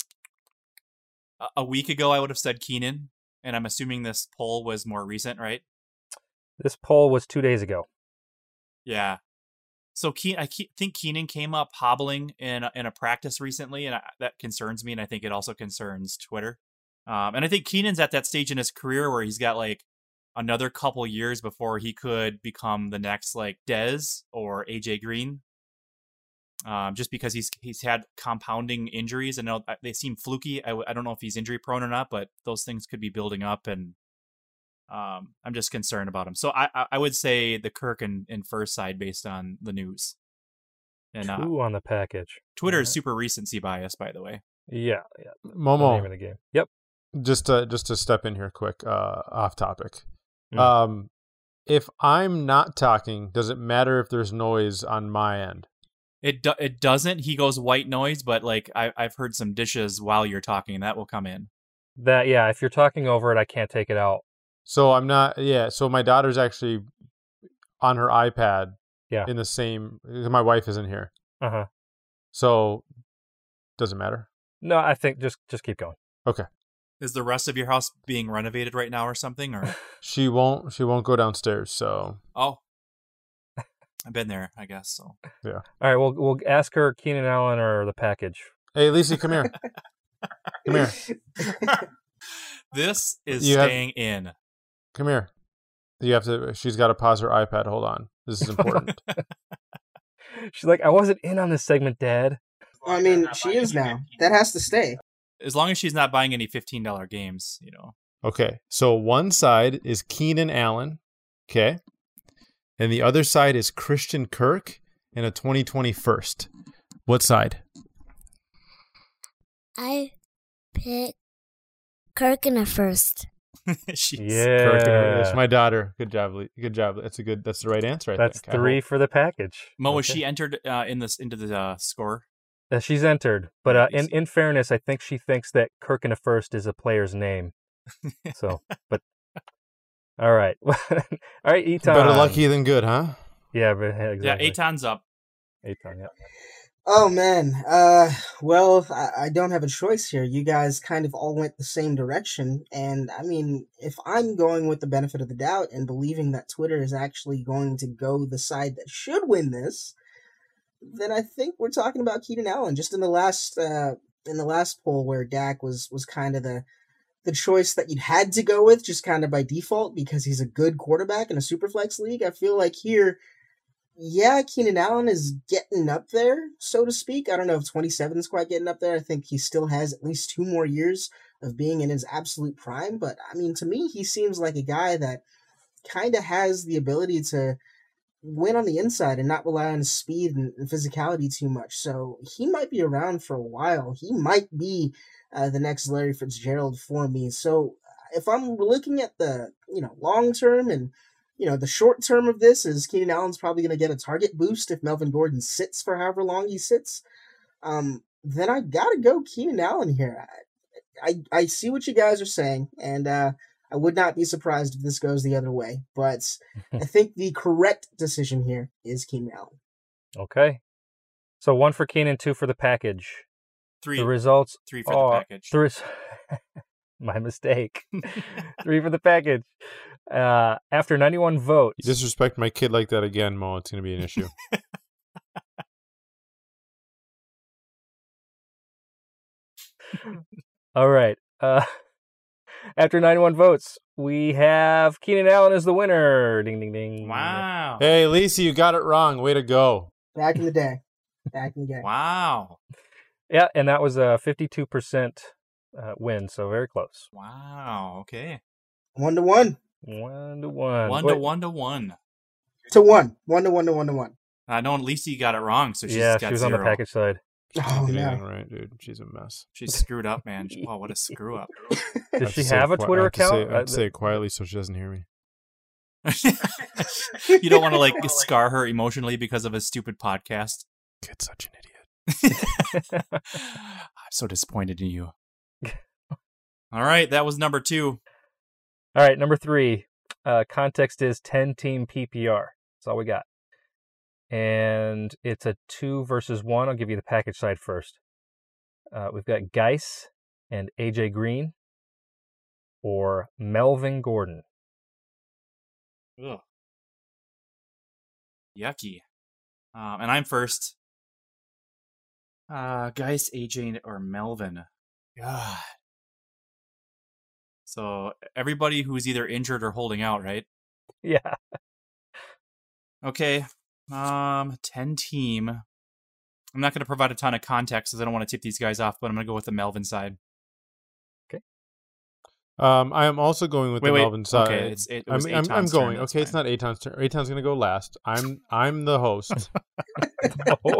a week ago, I would have said Keenan, and I'm assuming this poll was more recent, right? This poll was two days ago. Yeah. So Ke- I ke- think Keenan came up hobbling in a, in a practice recently, and I, that concerns me, and I think it also concerns Twitter. Um, and I think Keenan's at that stage in his career where he's got like another couple years before he could become the next like Dez or A J Green. Um, just because he's he's had compounding injuries, and they seem fluky. I, I don't know if he's injury prone or not, but those things could be building up, and um, I'm just concerned about him. So I I would say the Kirk and, and first side based on the news. And uh, Two on the package. Twitter is Right. super recency bias, by the way. Yeah, yeah. Momo, The name of the game. Yep. just to, just to step in here quick, uh, off topic. Mm. Um, if I'm not talking, does it matter if there's noise on my end? It do, it doesn't. He goes white noise, but like I I've heard some dishes while you're talking, and that will come in. That yeah. If you're talking over it, I can't take it out. So I'm not, yeah. So my daughter's actually on her iPad Yeah. in the same, my wife isn't here. Uh huh. So doesn't matter. No, I think just just keep going. Okay. Is the rest of your house being renovated right now or something? Or She won't, she won't go downstairs. So oh, I've been there, I guess. So All right, we'll we'll ask her Keenan Allen or the package. hey, Lisa, come here. Come here. this is You have- staying in. Come here. You have to, she's got to pause her iPad. Hold on. This is important. She's like, I wasn't in on this segment, Dad. I mean, she is now. That has to stay. As long as she's not buying any fifteen dollars games, you know. Okay. So one side is Keenan Allen. Okay. And the other side is Christian Kirk and a twenty twenty first. What side? I pick Kirk in the first. She's Kirk and Yeah. That's my daughter. Good job. Lee. Good job. That's a good, that's the right answer. I That's think. I three hope. for the package. Mo, was Okay. she entered uh, in this into the uh, score? Uh, she's entered, but uh, in Nice. in fairness, I think she thinks that Kirk in the first is a player's name. So, but all right, all right, Eton. Better lucky than good, huh? Yeah, but yeah, exactly. Yeah, Eitan's up. Eitan, yeah. Oh man. Uh, well, I, I don't have a choice here. You guys kind of all went the same direction, and I mean, if I'm going with the benefit of the doubt and believing that Twitter is actually going to go the side that should win this, then I think we're talking about Keenan Allen. Just in the last uh, in the last poll where Dak was was kind of the the choice that you had to go with, just kind of by default because he's a good quarterback in a superflex league. I feel like here, yeah, Keenan Allen is getting up there, so to speak. I don't know if twenty-seven is quite getting up there. I think he still has at least two more years of being in his absolute prime. But I mean, to me, he seems like a guy that kind of has the ability to win on the inside and not rely on his speed and, and physicality too much. So he might be around for a while. He might be uh, the next Larry Fitzgerald for me. So if I'm looking at the, you know, long term and, you know, the short term of this is Keenan Allen's probably going to get a target boost if Melvin Gordon sits for however long he sits. Um, then I got to go Keenan Allen here. I, I, I see what you guys are saying, and uh, I would not be surprised if this goes the other way, but I think the correct decision here is Keenan Allen. Okay. So one for Keenan, two for the package. Three, The results three for are the package. three. My mistake. Three for the package. Uh, after ninety-one votes. You disrespect my kid like that again, Mo, it's going to be an issue. All right. Uh, after ninety-one votes, we have Keenan Allen as the winner. Ding, ding, ding. Wow. Hey, Lisa, you got it wrong. Way to go. Back in the day. Back in the day. Wow. Yeah, and that was a fifty-two percent uh, win, so very close. Wow. Okay. One to one. One to one. One Wait, to one to one. To one. One to one to one to one. Uh, no, at least he got it wrong, so she's yeah, got she was zero. on the package side. Oh, Get no. anything right, dude. She's a mess. She's screwed up, man. Wow, what a screw up. Does have she to say have it a qui- Twitter I have to say- account? I have to Uh, say it quietly so she doesn't hear me. You don't want to like scar her emotionally because of a stupid podcast. Kid's such an idiot. I'm so disappointed in you. All right, that was number two. All right, number three. Uh, context is ten-team P P R. That's all we got. And it's a two versus one. I'll give you the package side first. Uh, we've got Geis and A J Green or Melvin Gordon. Ugh. Yucky. Um, and I'm first. Uh, Geis, A J, or Melvin. God. So everybody who's either injured or holding out, right? Yeah. Okay. Um, ten team. I'm not going to provide a ton of context because I don't want to tip these guys off, but I'm going to go with the Melvin side. Um, I am also going with Wait, the wait. Melvin side. Okay, it's, it, it I'm, was I'm, I'm Eitan's going. turn, that's Okay, it's fine. not Eitan's turn. Eitan's going to go last. I'm I'm the host. Oh.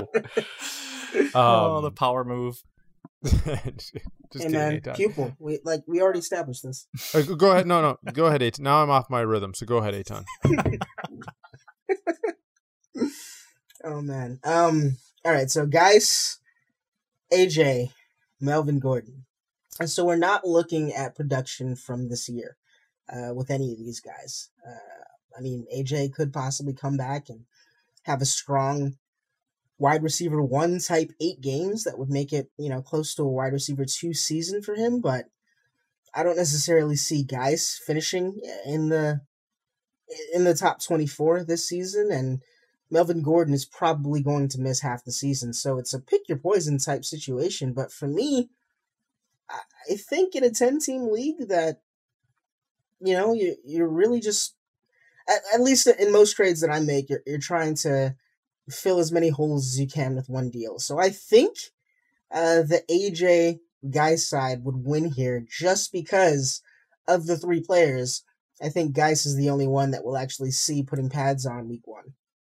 Oh, Um, the power move. Just Hey, kidding, man, Eitan. pupil. We, like, we already established this. Uh, go- go ahead. No, no. Go ahead, Eitan. Now I'm off my rhythm, so go ahead, Eitan. Oh, man. Um. All right, so, guys, A J, Melvin Gordon. And so we're not looking at production from this year uh, with any of these guys. Uh, I mean, A J could possibly come back and have a strong wide receiver one type eight games that would make it, you know, close to a wide receiver two season for him. But I don't necessarily see guys finishing in the in the top twenty-four this season, and Melvin Gordon is probably going to miss half the season. So it's a pick your poison type situation. But for me, I think in a ten-team league that, you know, you, you're really just, at, at least in most trades that I make, you're, you're trying to fill as many holes as you can with one deal. So I think uh, the A J Geis side would win here just because of the three players. I think Geis is the only one that will actually see putting pads on week one.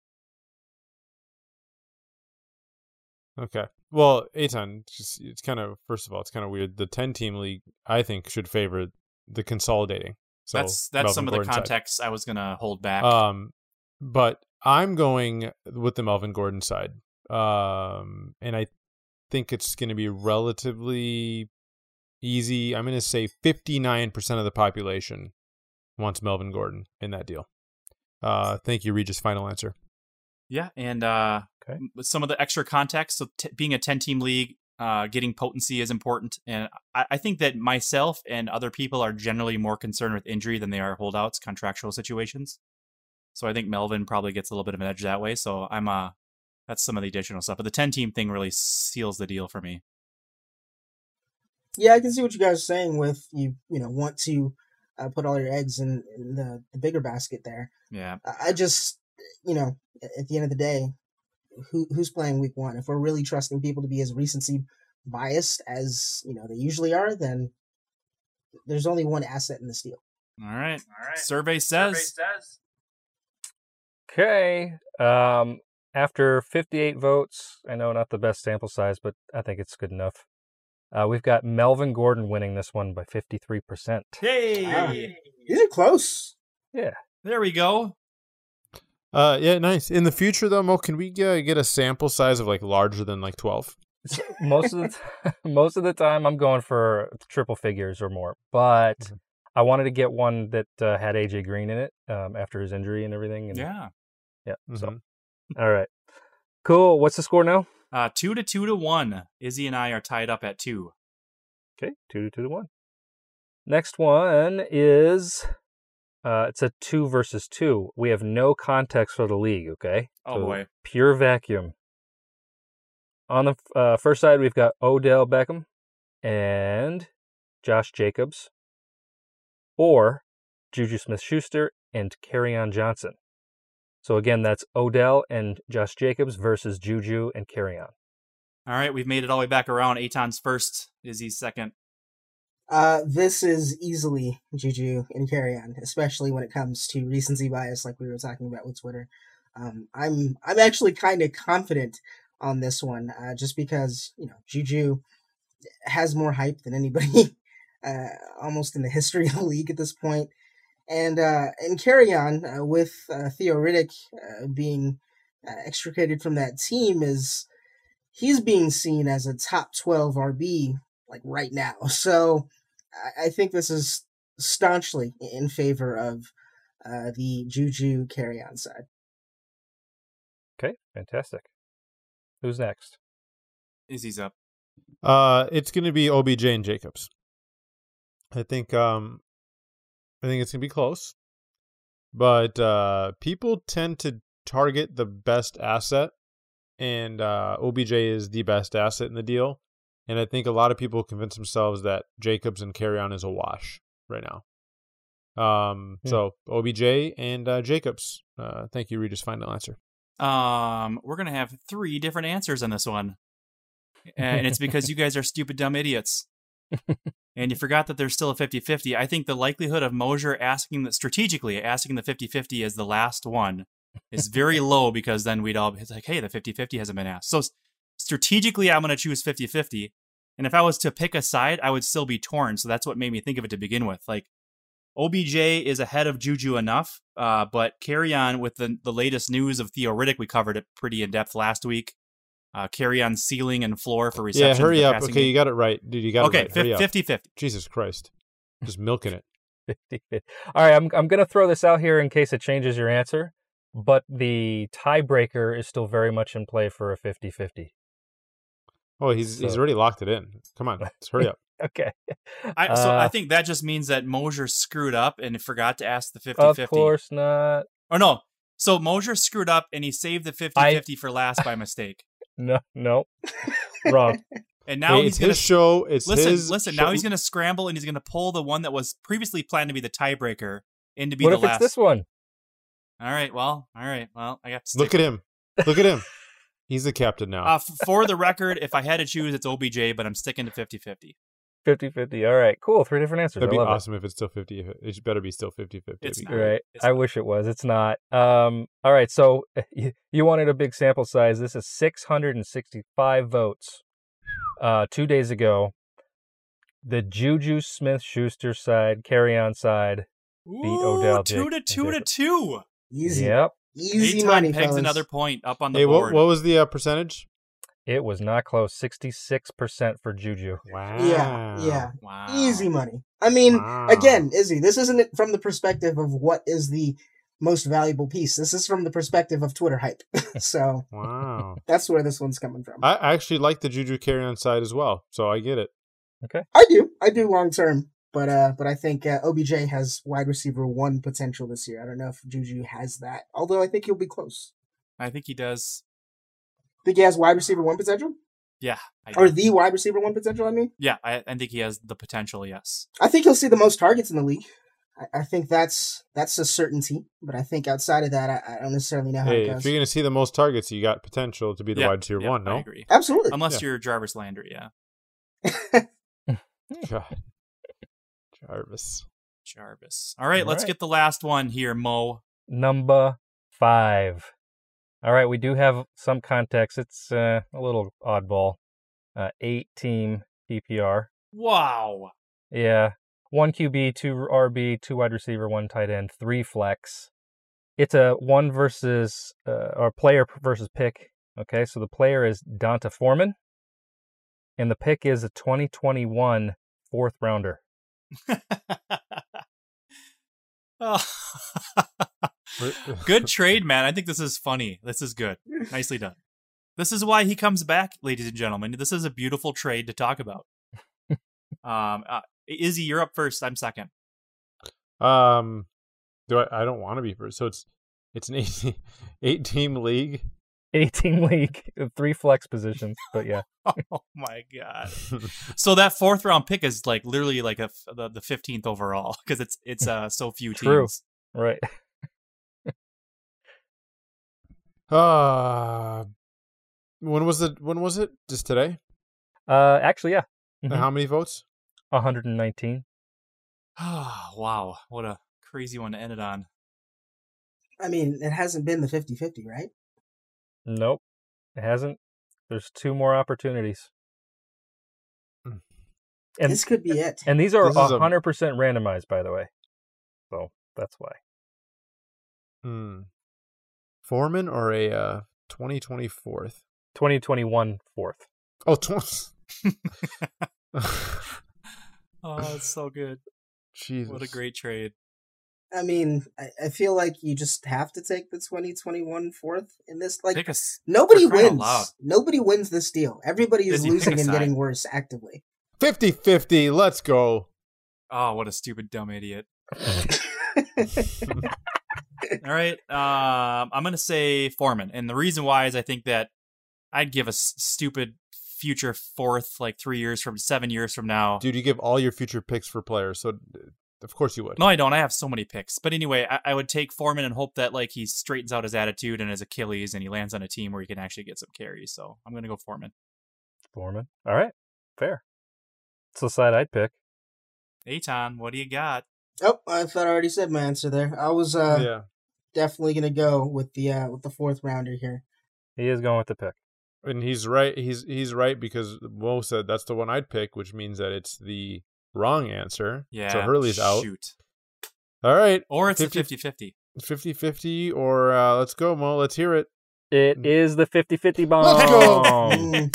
Okay. Well, Eitan, just it's kind of first of all, it's kind of weird. The ten-team league, I think, should favor the consolidating. So that's that's Melvin some of the Gordon side. context I was going to hold back. Um, but I'm going with the Melvin Gordon side, um, and I think it's going to be relatively easy. I'm going to say fifty-nine percent of the population wants Melvin Gordon in that deal. Uh, thank you, Regis. Final answer. Yeah, and uh, Okay. with some of the extra context, so t- being a ten-team league, uh, getting potency is important. And I-, I think that myself and other people are generally more concerned with injury than they are holdouts, contractual situations. So I think Melvin probably gets a little bit of an edge that way. So I'm uh, that's some of the additional stuff. But the ten-team thing really seals the deal for me. Yeah, I can see what you guys are saying with you, you know, want to uh, put all your eggs in, in the, the bigger basket there. Yeah. I just, you know, at the end of the day, who who's playing week one? If we're really trusting people to be as recency biased as, you know, they usually are, then there's only one asset in this deal. All right. All right. Survey says. Okay. Um, after fifty-eight votes, I know not the best sample size, but I think it's good enough. Uh, we've got Melvin Gordon winning this one by fifty-three percent. Hey. Wow. These are close. Yeah. There we go. Uh, yeah, nice. In the future, though, Mo, can we uh, get a sample size of like larger than like twelve? So most of the t- most of the time, I'm going for triple figures or more, but Mhm. I wanted to get one that uh, had A J Green in it um, after his injury and everything. And, Yeah. yeah. So, Mhm. all right, cool. What's the score now? Uh, two to two to one. Izzy and I are tied up at two. Okay, two to two to one. Next one is uh, it's a two versus two. We have no context for the league. Okay. Oh, boy. Pure vacuum. On the uh, first side, we've got Odell Beckham and Josh Jacobs, or Juju Smith-Schuster and Kerryon Johnson. So again, that's Odell and Josh Jacobs versus Juju and Kerryon. All right, we've made it all the way back around. Eitan's first, Izzy's second. Uh, this is easily Juju and Kerryon, especially when it comes to recency bias, like we were talking about with Twitter. Um, I'm I'm actually kind of confident on this one, uh, just because you know Juju has more hype than anybody, uh, almost in the history of the league at this point. And uh, and carry on uh, with uh, Theo Riddick uh, being uh, extricated from that team is he's being seen as a top twelve R B like right now. So I, I think this is staunchly in favor of uh, the Juju carry on side. Okay, fantastic. Who's next? Izzy's up. Uh, it's going to be O B J and Jacobs. I think um, I think it's going to be close, but uh, people tend to target the best asset, and uh, O B J is the best asset in the deal. And I think a lot of people convince themselves that Jacobs and Carry-On is a wash right now. Um, hmm. So O B J and uh, Jacobs. Uh, thank you, Regis. Final answer. Um, we're gonna have three different answers on this one, and it's because you guys are stupid, dumb idiots. And you forgot that there's still a fifty-fifty. I think the likelihood of Mosier asking the strategically asking the fifty-fifty as the last one is very low, because then we'd all be like, hey, the fifty-fifty hasn't been asked. So strategically, I'm going to choose fifty-fifty. And if I was to pick a side, I would still be torn. So that's what made me think of it to begin with. Like, O B J is ahead of Juju enough, uh, but carry on with the, the latest news of Theo Riddick. We covered it pretty in depth last week. Uh, carry on ceiling and floor for reception. Yeah, hurry up. Okay, game. You got it right. Dude, you got okay, it right. Okay, fifty-fifty. Jesus Christ. Just milking it. fifty-fifty. All right, I'm I'm going to throw this out here in case it changes your answer, but the tiebreaker is still very much in play for a fifty-fifty. Oh, he's so. he's already locked it in. Come on, let's hurry up. Okay. I, so uh, I think that just means that Mosier screwed up and forgot to ask the fifty-fifty. Of course not. Or no. So Mosier screwed up and he saved the fifty-fifty I... for last by mistake. No, no, wrong. And now hey, he's it's gonna his show. It's listen, his listen. show. Now he's gonna scramble and he's gonna pull the one that was previously planned to be the tiebreaker into be what the if last. It's this one? All right. Well. All right. Well, I got to look at him. Look at him. He's the captain now. Uh, for the record, if I had to choose, it's O B J, but I'm sticking to fifty-fifty. fifty-fifty. All right, cool. Three different answers. That'd be I love awesome it. if it's still fifty. It better be still fifty-fifty. It's not. Right. It's I not. wish it was. It's not. Um. All right. So you, you wanted a big sample size. This is six hundred sixty-five votes. Uh, two days ago, the Juju Smith-Schuster side, carry-on side, beat Ooh, Odell. Two to two to two. Easy. Yep. Easy Eight money, pegs fellas. another point up on the hey, board. what, what was the uh, percentage? It was not close. sixty-six percent for Juju. Wow. Yeah, yeah. Wow. Easy money. I mean, Wow. again, Izzy, this isn't from the perspective of what is the most valuable piece. This is from the perspective of Twitter hype. So Wow. that's where this one's coming from. I I actually like the Juju carry-on side as well, so I get it. Okay. I do. I do long term. But uh, but I think uh, O B J has wide receiver one potential this year. I don't know if Juju has that, although I think he'll be close. I think he does. Think he has wide receiver one potential? Yeah. I Or do. the wide receiver one potential, I mean? Yeah, I, I think he has the potential, yes. I think he'll see the most targets in the league. I, I think that's that's a certainty. But I think outside of that, I, I don't necessarily know how Hey, it goes. if you're going to see the most targets, you got potential to be the yeah, wide receiver yeah, one, no? I agree. Absolutely. Unless Yeah. you're Jarvis Landry, yeah. God. Jarvis. Jarvis. All right, All let's right. get the last one here, Mo. Number five. All right, we do have some context. It's uh, a little oddball. Uh, eight-team P P R. Wow. Yeah. One Q B, two R B, two wide receiver, one tight end, three flex. It's a one versus, uh, or player versus pick. Okay, so the player is Donta Foreman, and the pick is a twenty twenty-one fourth rounder. Oh. Good trade, man. I think this is funny. This is good. Nicely done. This is why he comes back, ladies and gentlemen. This is a beautiful trade to talk about. um, uh, Izzy, you're up first. I'm second. Um, do I? I don't want to be first. So it's it's an eight, eight team league. eight-team league, three flex positions, but yeah. Oh my god! So that fourth round pick is like literally like a the the fifteenth overall because it's it's uh so few True. teams. Right. Uh when was it? When was it? Just today? Uh, actually, yeah. And Mhm. how many votes? one hundred nineteen. Oh wow! What a crazy one to end it on. I mean, it hasn't been the fifty-fifty, right? Nope, it hasn't. There's two more opportunities. And, this could be it. And these are This is a- one hundred percent randomized, by the way. So that's why. Hmm. Foreman or a uh, twenty twenty fourth? twenty twenty-one fourth. Oh, tw- Oh, it's so good. Jesus. What a great trade. I mean, I, I feel like you just have to take the twenty twenty-one fourth in this. Like, Pick a s- nobody for crying out wins. loud. Nobody wins this deal. Everybody is Izzy, pick losing a and side. getting worse actively. fifty-fifty, let's go. Oh, what a stupid, dumb idiot. All right. Um, I'm going to say Foreman. And the reason why is I think that I'd give a s- stupid future fourth, like three years from seven years from now. Dude, you give all your future picks for players, so of course you would. No, I don't. I have so many picks. But anyway, I, I would take Foreman and hope that like he straightens out his attitude and his Achilles and he lands on a team where he can actually get some carries. So I'm going to go Foreman. Foreman. All right. Fair. It's the side I'd pick. Eitan, what do you got? Oh, I thought I already said my answer there. I was uh, Yeah. definitely gonna go with the uh, with the fourth rounder here. He is going with the pick. And he's right. He's he's right because Mo said that's the one I'd pick, which means that it's the wrong answer. Yeah. So Hurley's out. Shoot. All right. Or it's fifty a fifty-fifty. fifty-fifty or uh, let's go, Mo. Let's hear it. It is the fifty-fifty bomb. Let's go. Mm,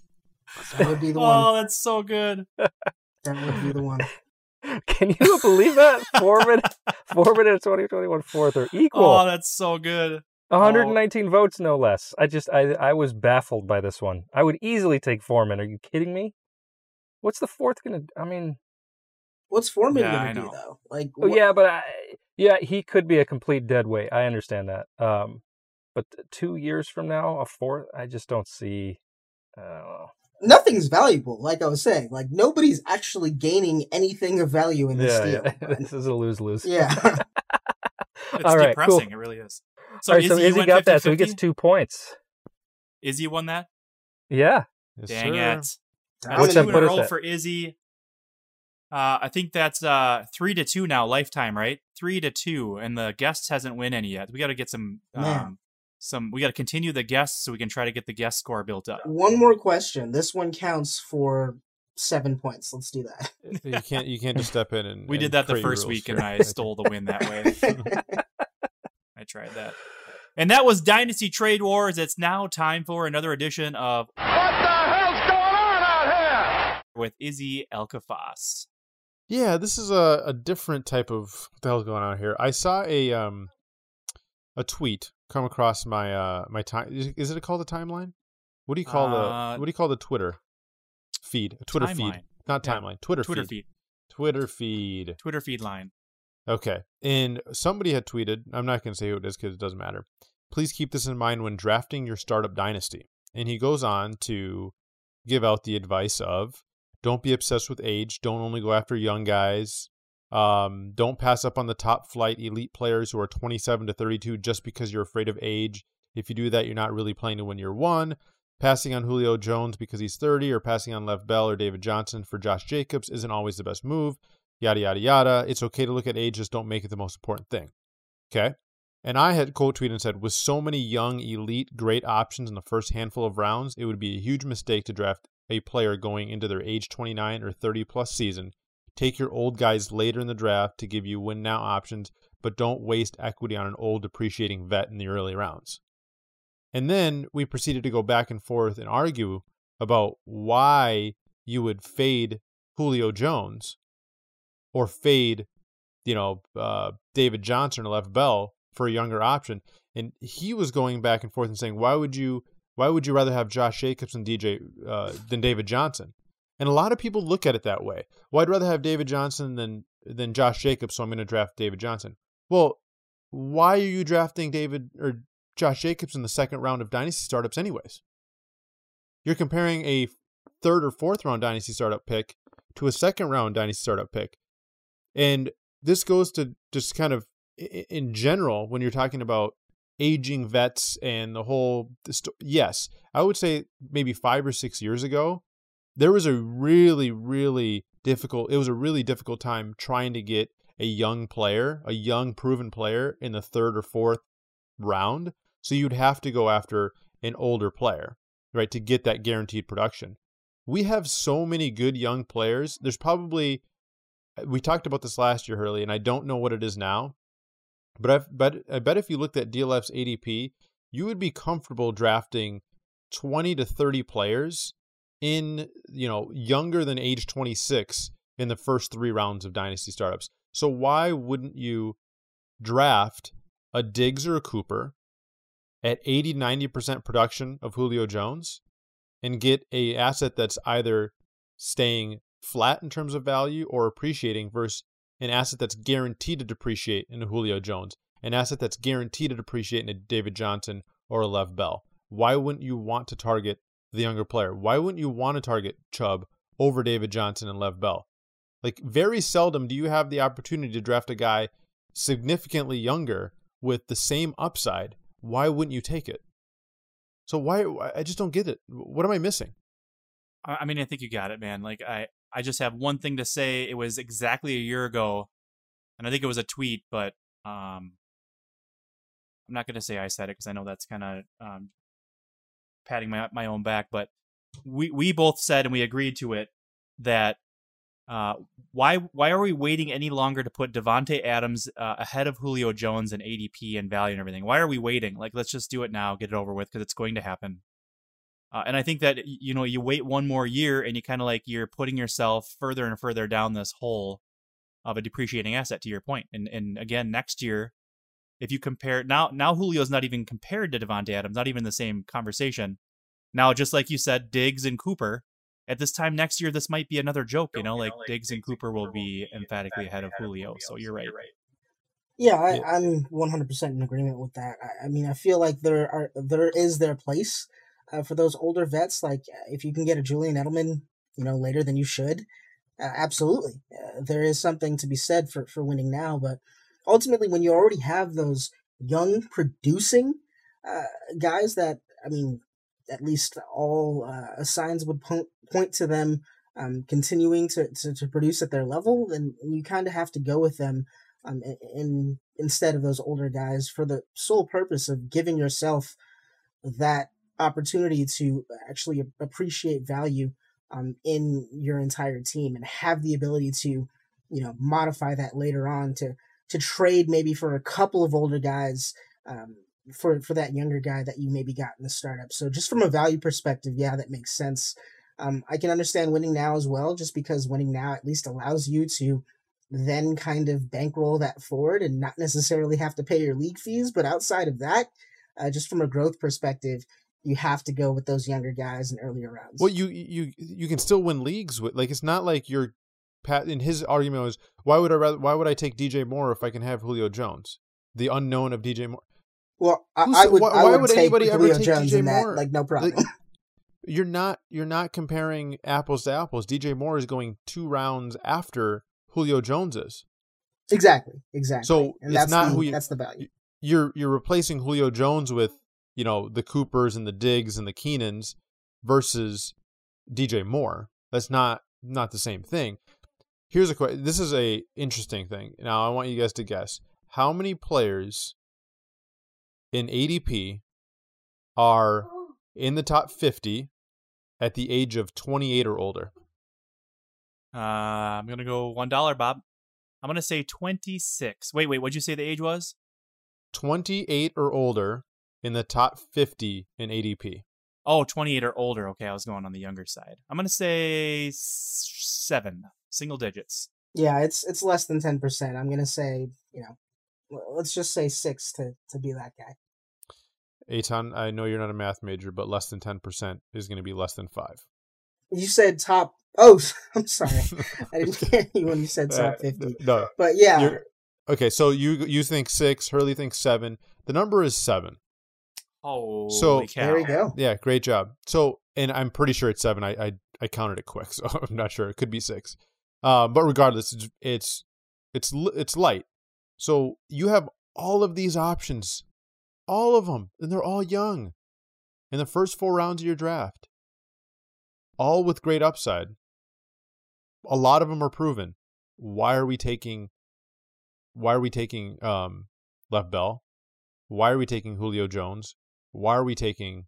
that would be the one. Oh, that's so good. That would be the one. Can you believe that? Foreman, Foreman and twenty twenty-one fourth are equal. Oh, that's so good. one hundred nineteen votes, no less. I just, I, I was baffled by this one. I would easily take Foreman. Are you kidding me? What's the fourth gonna? I mean, What's Foreman Yeah, I gonna do know. though? Like, oh, what- yeah, but I, yeah, he could be a complete dead weight. I understand that. Um, but two years from now, a fourth, I just don't see. Uh, nothing's valuable. Like I was saying, like nobody's actually gaining anything of value in this yeah, deal. yeah. This is a lose lose. Yeah. It's All right, depressing. cool. It really is. So, All right, Izzy, so you Izzy went got that, so he fifty-fifty? gets two points. Izzy won that? Yeah. Yes, Dang sir. it. What's That's that two in put a us row at? for Izzy. Uh, I think that's uh, three to two now, lifetime, right? Three to two, and the guest hasn't win any yet. We got to get some, Man. um, some. We got to continue the guests so we can try to get the guest score built up. One more question. This one counts for seven points. Let's do that. You can't you can't just step in and We and did that the create first rules week, here. and I stole the win that way. I tried that. And that was Dynasty Trade Wars. It's now time for another edition of What the hell's going on out here? with Izzy Elkafas. Yeah, this is a, a different type of what the hell's going on here. I saw a um a tweet come across my uh my time. Is, is it called a timeline? What do you call Uh, the what do you call the Twitter feed? A Twitter feed, Timeline. not Yeah. timeline. Twitter, Twitter feed. feed. Twitter feed. Twitter feed line. Okay, and somebody had tweeted. I'm not going to say who it is because it doesn't matter. Please keep this in mind when drafting your startup dynasty. And he goes on to give out the advice of don't be obsessed with age. Don't only go after young guys. Um, don't pass up on the top flight elite players who are twenty-seven to thirty-two just because you're afraid of age. If you do that, you're not really playing to win year one. Passing on Julio Jones because he's thirty or passing on Lev Bell or David Johnson for Josh Jacobs isn't always the best move. Yada, yada, yada. It's okay to look at age, just don't make it the most important thing. Okay? And I had quote tweeted and said, with so many young, elite, great options in the first handful of rounds, it would be a huge mistake to draft a player going into their age twenty-nine or thirty plus season. Take your old guys later in the draft to give you win now options, but don't waste equity on an old depreciating vet in the early rounds. And then we proceeded to go back and forth and argue about why you would fade Julio Jones or fade, you know, uh, David Johnson or Lev Bell for a younger option. And he was going back and forth and saying, why would you why would you rather have Josh Jacobs and D J uh, than David Johnson? And a lot of people look at it that way. Well, I'd rather have David Johnson than than Josh Jacobs, so I'm going to draft David Johnson. Well, why are you drafting David or Josh Jacobs in the second round of dynasty startups anyways? You're comparing a third or fourth round dynasty startup pick to a second round dynasty startup pick. And this goes to just kind of in general, when you're talking about aging vets and the whole, yes, I would say maybe five or six years ago, there was a really, really difficult, it was a really difficult time trying to get a young player, a young proven player in the third or fourth round. So you'd have to go after an older player, right, to get that guaranteed production. We have so many good young players. There's probably, we talked about this last year, Hurley, and I don't know what it is now, but I've, but I bet if you looked at D L F's A D P, you would be comfortable drafting twenty to thirty players in, you know, younger than age twenty-six in the first three rounds of Dynasty startups. So why wouldn't you draft a Diggs or a Cooper at eighty, ninety percent production of Julio Jones and get a asset that's either staying flat in terms of value or appreciating versus an asset that's guaranteed to depreciate in a Julio Jones, an asset that's guaranteed to depreciate in a David Johnson or a Lev Bell? Why wouldn't you want to target the younger player? Why wouldn't you want to target Chubb over David Johnson and Lev Bell? Like, very seldom do you have the opportunity to draft a guy significantly younger with the same upside. Why wouldn't you take it? So why, I just don't get it. What am I missing? I mean, I think you got it, man. Like, I, I just have one thing to say. It was exactly a year ago, and I think it was a tweet, but um, I'm not going to say I said it because I know that's kind of um, patting my my own back. But we we both said, and we agreed to it, that uh, why why are we waiting any longer to put Devontae Adams uh, ahead of Julio Jones and A D P and value and everything? Why are we waiting? Like, let's just do it now, get it over with, because it's going to happen. Uh, and I think that, you know, you wait one more year and you kind of like, you're putting yourself further and further down this hole of a depreciating asset, to your point. And and again, next year, if you compare, now now Julio's not even compared to Devontae Adams, not even the same conversation. Now, just like you said, Diggs and Cooper, at this time next year, this might be another joke, you know, like Diggs and Cooper will be emphatically ahead of Julio. So you're right. Yeah, I, I'm one hundred percent in agreement with that. I, I mean, I feel like there are there is their place Uh, for those older vets. Like, if you can get a Julian Edelman, you know, later than you should, uh, absolutely. Uh, there is something to be said for, for winning now. But ultimately, when you already have those young producing uh, guys that, I mean, at least all uh, signs would point, point to them um, continuing to, to, to produce at their level, then you kind of have to go with them um, in, in instead of those older guys, for the sole purpose of giving yourself that opportunity to actually appreciate value um, in your entire team and have the ability to, you know, modify that later on to to trade maybe for a couple of older guys um, for for that younger guy that you maybe got in the startup. So just from a value perspective, yeah, that makes sense. Um, I can understand winning now as well, just because winning now at least allows you to then kind of bankroll that forward and not necessarily have to pay your league fees. But outside of that, uh, just from a growth perspective, you have to go with those younger guys in earlier rounds. Well, you you you can still win leagues with, like, it's not like you're Pat. In his argument was, why would I rather, why would I take D J Moore if I can have Julio Jones, the unknown of D J Moore? Well, I, Who's, I would. why, I why would, would take anybody Julio ever take Jones D J in that, Moore? like, no problem. Like, you're not you're not comparing apples to apples. D J Moore is going two rounds after Julio Jones is. Exactly. Exactly. So and it's that's not the, who you, that's the value. You're you're replacing Julio Jones with, you know, the Coopers and the Diggs and the Keenans versus D J Moore. That's not not the same thing. Here's a question. This is a interesting thing. Now I want you guys to guess how many players in A D P are in the top fifty at the age of twenty-eight or older. Uh, I'm gonna go one dollar, Bob. I'm gonna say twenty-six. Wait, wait. What'd you say the age was? twenty-eight or older in the top fifty in A D P. Oh, twenty-eight or older. Okay, I was going on the younger side. I'm gonna say seven, single digits. Yeah, it's it's less than ten percent. I'm gonna say, you know, let's just say six to to be that guy. Eitan, I know you're not a math major, but less than ten percent is going to be less than five. You said top. Oh, I'm sorry. I didn't hear you when you said top fifty. Uh, no, but yeah. You're, okay, so you you think six, Hurley thinks seven. The number is seven. Oh, so cow. There we go. Yeah, great job. So, and I'm pretty sure it's seven. I I, I counted it quick, so I'm not sure. It could be six. Uh, but regardless, it's it's it's it's light. So you have all of these options, all of them, and they're all young, in the first four rounds of your draft, all with great upside. A lot of them are proven. Why are we taking? Why are we taking um, Lev Bell? Why are we taking Julio Jones? Why are we taking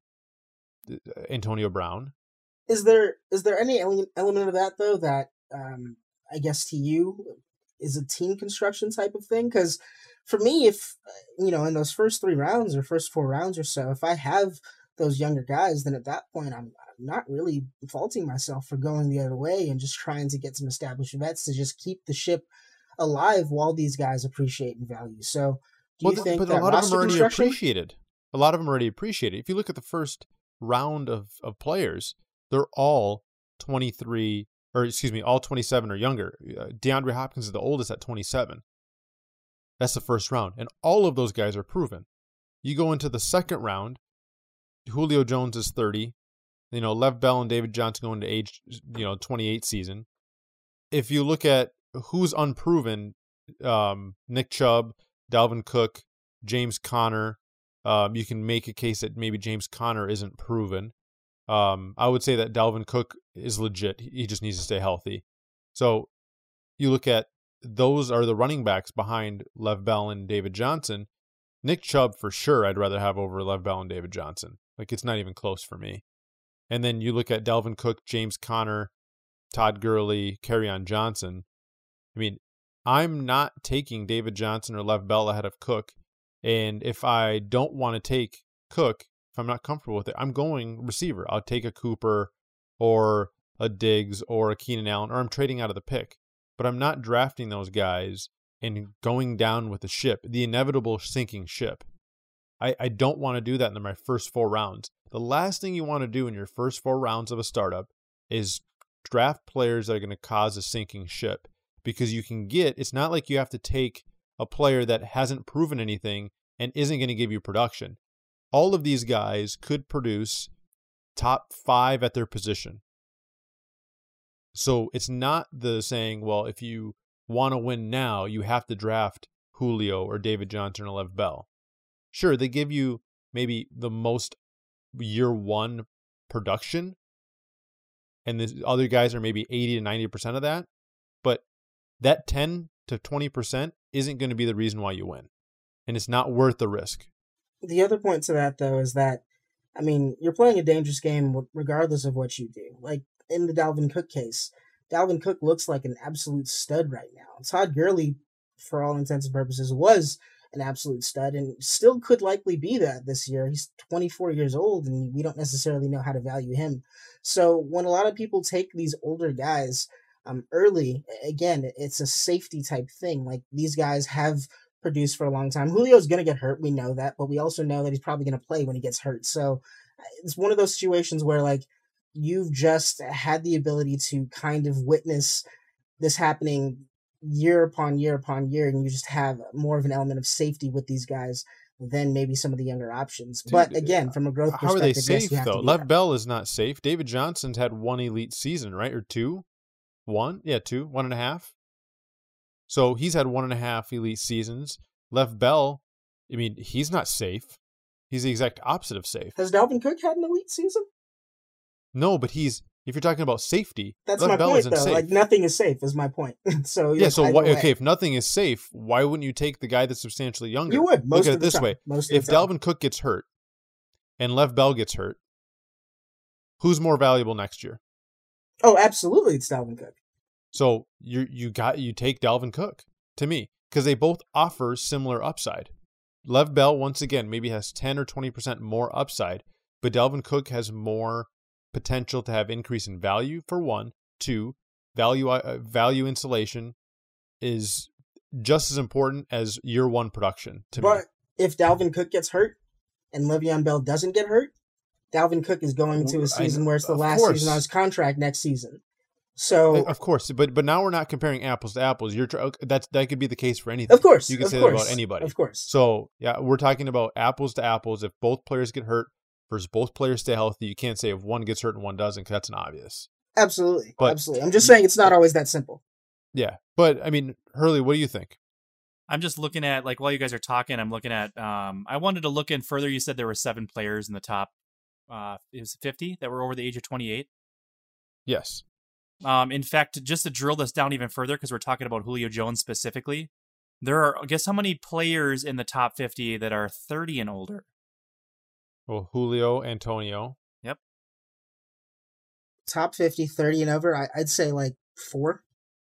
Antonio Brown? Is there is there any ele- element of that though that um, I guess to you is a team construction type of thing? Because for me, if you know, in those first three rounds or first four rounds or so, if I have those younger guys, then at that point I'm, I'm not really faulting myself for going the other way and just trying to get some established vets to just keep the ship alive while these guys appreciate and value. So do well, you think but that a lot of them roster are already construction? appreciated. A lot of them are already appreciated. If you look at the first round of, of players, they're all twenty-three, or excuse me, all twenty-seven or younger. Uh, DeAndre Hopkins is the oldest at twenty-seven. That's the first round. And all of those guys are proven. You go into the second round, Julio Jones is thirty. You know, Lev Bell and David Johnson go into age, you know, twenty-eight season. If you look at who's unproven, um, Nick Chubb, Dalvin Cook, James Conner, um, you can make a case that maybe James Conner isn't proven. Um, I would say that Dalvin Cook is legit. He just needs to stay healthy. So you look at those are the running backs behind Lev Bell and David Johnson. Nick Chubb, for sure, I'd rather have over Lev Bell and David Johnson. Like, it's not even close for me. And then you look at Dalvin Cook, James Conner, Todd Gurley, Kerryon Johnson. I mean, I'm not taking David Johnson or Lev Bell ahead of Cook. And if I don't want to take Cook, if I'm not comfortable with it, I'm going receiver. I'll take a Cooper or a Diggs or a Keenan Allen, or I'm trading out of the pick. But I'm not drafting those guys and going down with the ship, the inevitable sinking ship. I, I don't want to do that in my first four rounds. The last thing you want to do in your first four rounds of a startup is draft players that are going to cause a sinking ship, because you can get, it's not like you have to take a player that hasn't proven anything and isn't going to give you production. All of these guys could produce top five at their position. So it's not the saying, well, if you want to win now, you have to draft Julio or David Johnson or Lev Bell. Sure, they give you maybe the most year one production, and the other guys are maybe eighty to ninety percent of that, but that ten to twenty percent isn't going to be the reason why you win, and it's not worth the risk. The other point to that, though, is that, I mean, you're playing a dangerous game regardless of what you do. Like, in the Dalvin Cook case, Dalvin Cook looks like an absolute stud right now. Todd Gurley, for all intents and purposes, was an absolute stud and still could likely be that this year. He's twenty-four years old, and we don't necessarily know how to value him. So when a lot of people take these older guys um, early, again, it's a safety type thing. Like, these guys have produced for a long time. Julio's going to get hurt. We know that, but we also know that he's probably going to play when he gets hurt. So it's one of those situations where, like, you've just had the ability to kind of witness this happening year upon year upon year, and you just have more of an element of safety with these guys than maybe some of the younger options. Dude, but again, from a growth how perspective, are they yes, safe you have though? to do Lev that. Bell is not safe. David Johnson's had one elite season, right? Or two? One? Yeah, two. One and a half. So he's had one and a half elite seasons. Lev Bell, I mean, he's not safe. He's the exact opposite of safe. Has Dalvin Cook had an elite season? No, but he's, if you're talking about safety, That's Lev my Bell point, isn't though. safe. Like, nothing is safe is my point. so Yeah, like, so either why, way. okay, if nothing is safe, why wouldn't you take the guy that's substantially younger? You would, most Look at of it the this time. way. Most of If the time. Dalvin Cook gets hurt and Lev Bell gets hurt, who's more valuable next year? Oh, absolutely, it's Dalvin Cook. So you you got you take Dalvin Cook to me, because they both offer similar upside. Lev Bell, once again, maybe has ten or twenty percent more upside, but Dalvin Cook has more potential to have increase in value, for one. Two, value uh, value insulation is just as important as year one production to But me. if Dalvin Cook gets hurt and Le'Veon Bell doesn't get hurt, Dalvin Cook is going to a season I, where it's the of last course. season on his contract next season. So, Of course, but but now we're not comparing apples to apples. You're tr- that's that could be the case for anything. of course, you can of say course, that about anybody. Of course. So yeah, we're talking about apples to apples. If both players get hurt versus both players stay healthy, you can't say if one gets hurt and one doesn't, because that's an obvious. Absolutely. But- absolutely. I'm just saying it's not always that simple. Yeah, but I mean, Hurley, what do you think? I'm just looking at, like, while you guys are talking, I'm looking at, um, I wanted to look in further. You said there were seven players in the top, uh, it was fifty that were over the age of twenty-eight. Yes. Um, in fact, just to drill this down even further, because we're talking about Julio Jones specifically, There are, guess how many players in the top fifty that are thirty and older? Well, Julio, Antonio. Yep. Top fifty, thirty and over, I, I'd say like four.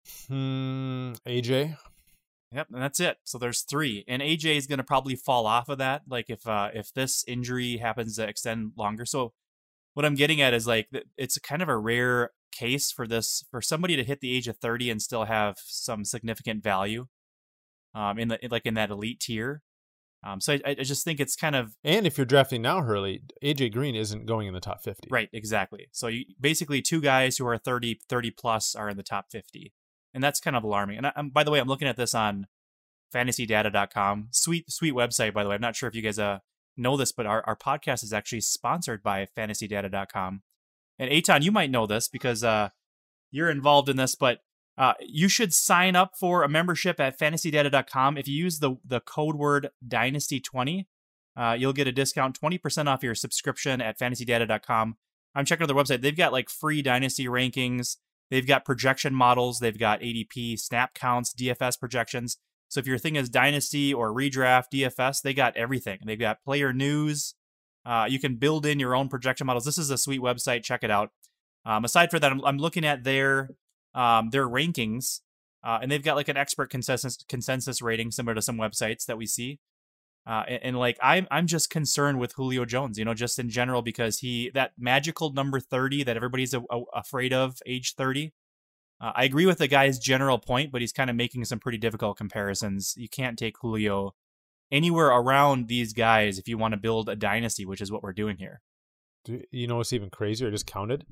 Hmm, A J. Yep, and that's it. So there's three, and A J is going to probably fall off of that. Like if uh, if this injury happens to extend longer. So what I'm getting at is like it's kind of a rare case for this for somebody to hit the age of thirty and still have some significant value, um, in the like in that elite tier. Um, so I, I just think it's kind of And if you're drafting now, Hurley, A J Green isn't going in the top fifty. right, exactly. So you basically two guys who are thirty, thirty plus are in the top fifty. And that's kind of alarming. And I, I'm, by the way, I'm looking at this on fantasy data dot com. Sweet, sweet website, by the way. I'm not sure if you guys uh, know this, but our, our podcast is actually sponsored by fantasy data dot com. And Eitan, you might know this because uh, you're involved in this, but uh, you should sign up for a membership at fantasy data dot com. If you use the, the code word dynasty twenty, uh, you'll get a discount, twenty percent off your subscription at fantasy data dot com. I'm checking out their website. They've got like free dynasty rankings. They've got projection models. They've got A D P, snap counts, D F S projections. So if your thing is dynasty or redraft, D F S, they got everything. They've got player news. Uh, you can build in your own projection models. This is a sweet website. Check it out. Um, aside from that, I'm, I'm looking at their um, their rankings, uh, and they've got like an expert consensus consensus rating similar to some websites that we see. Uh, and, and like I'm, I'm just concerned with Julio Jones, you know, just in general, because he that magical number thirty that everybody's a, a, afraid of, age thirty. Uh, I agree with the guy's general point, but he's kind of making some pretty difficult comparisons. You can't take Julio anywhere around these guys if you want to build a dynasty, which is what we're doing here. Do you know what's even crazier? I just counted.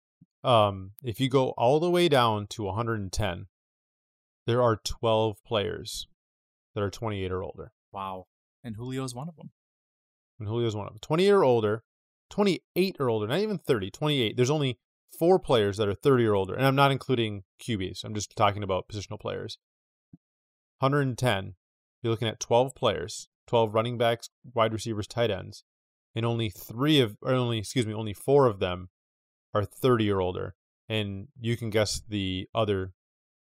Um, if you go all the way down to one hundred ten, there are twelve players that are twenty-eight or older. Wow. And Julio's one of them. And Julio's one of them. twenty-eight or older, twenty-eight or older, not even thirty, twenty-eight. There's only four players that are thirty or older. And I'm not including Q Bs. I'm just talking about positional players. one hundred ten, you're looking at twelve players, twelve running backs, wide receivers, tight ends. And only three of, or only, excuse me, only four of them are thirty or older. And you can guess the other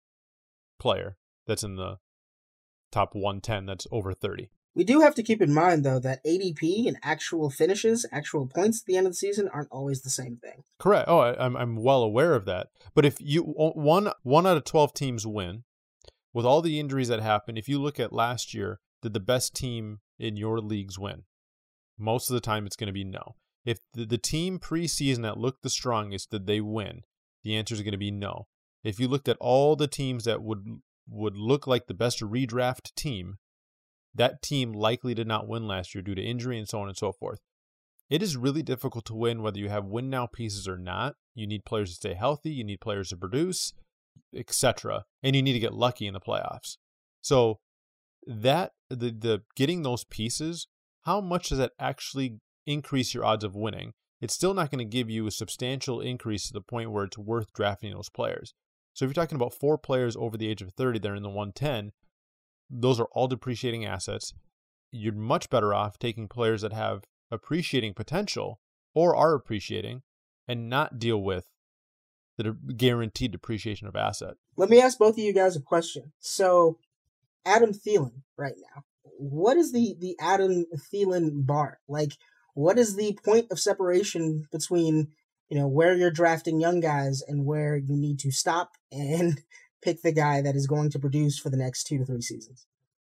player that's in the top one ten that's over thirty. We do have to keep in mind, though, that A D P and actual finishes, actual points at the end of the season aren't always the same thing. Correct. Oh, I, I'm I'm well aware of that. But if you one one out of twelve teams win, with all the injuries that happen, if you look at last year, did the best team in your leagues win? Most of the time, it's going to be no. If the, the team preseason that looked the strongest, did they win? The answer is going to be no. If you looked at all the teams that would would look like the best redraft team, that team likely did not win last year due to injury and so on and so forth. It is really difficult to win whether you have win now pieces or not. You need players to stay healthy. You need players to produce, et cetera. And you need to get lucky in the playoffs. So that the the getting those pieces, how much does that actually increase your odds of winning? It's still not going to give you a substantial increase to the point where it's worth drafting those players. So if you're talking about four players over the age of thirty that are in the one ten, those are all depreciating assets. You're much better off taking players that have appreciating potential or are appreciating and not deal with the guaranteed depreciation of asset. Let me ask both of you guys a question. So, Adam Thielen right now, what is the, the Adam Thielen bar? Like, what is the point of separation between, you know, where you're drafting young guys and where you need to stop and pick the guy that is going to produce for the next two to three seasons?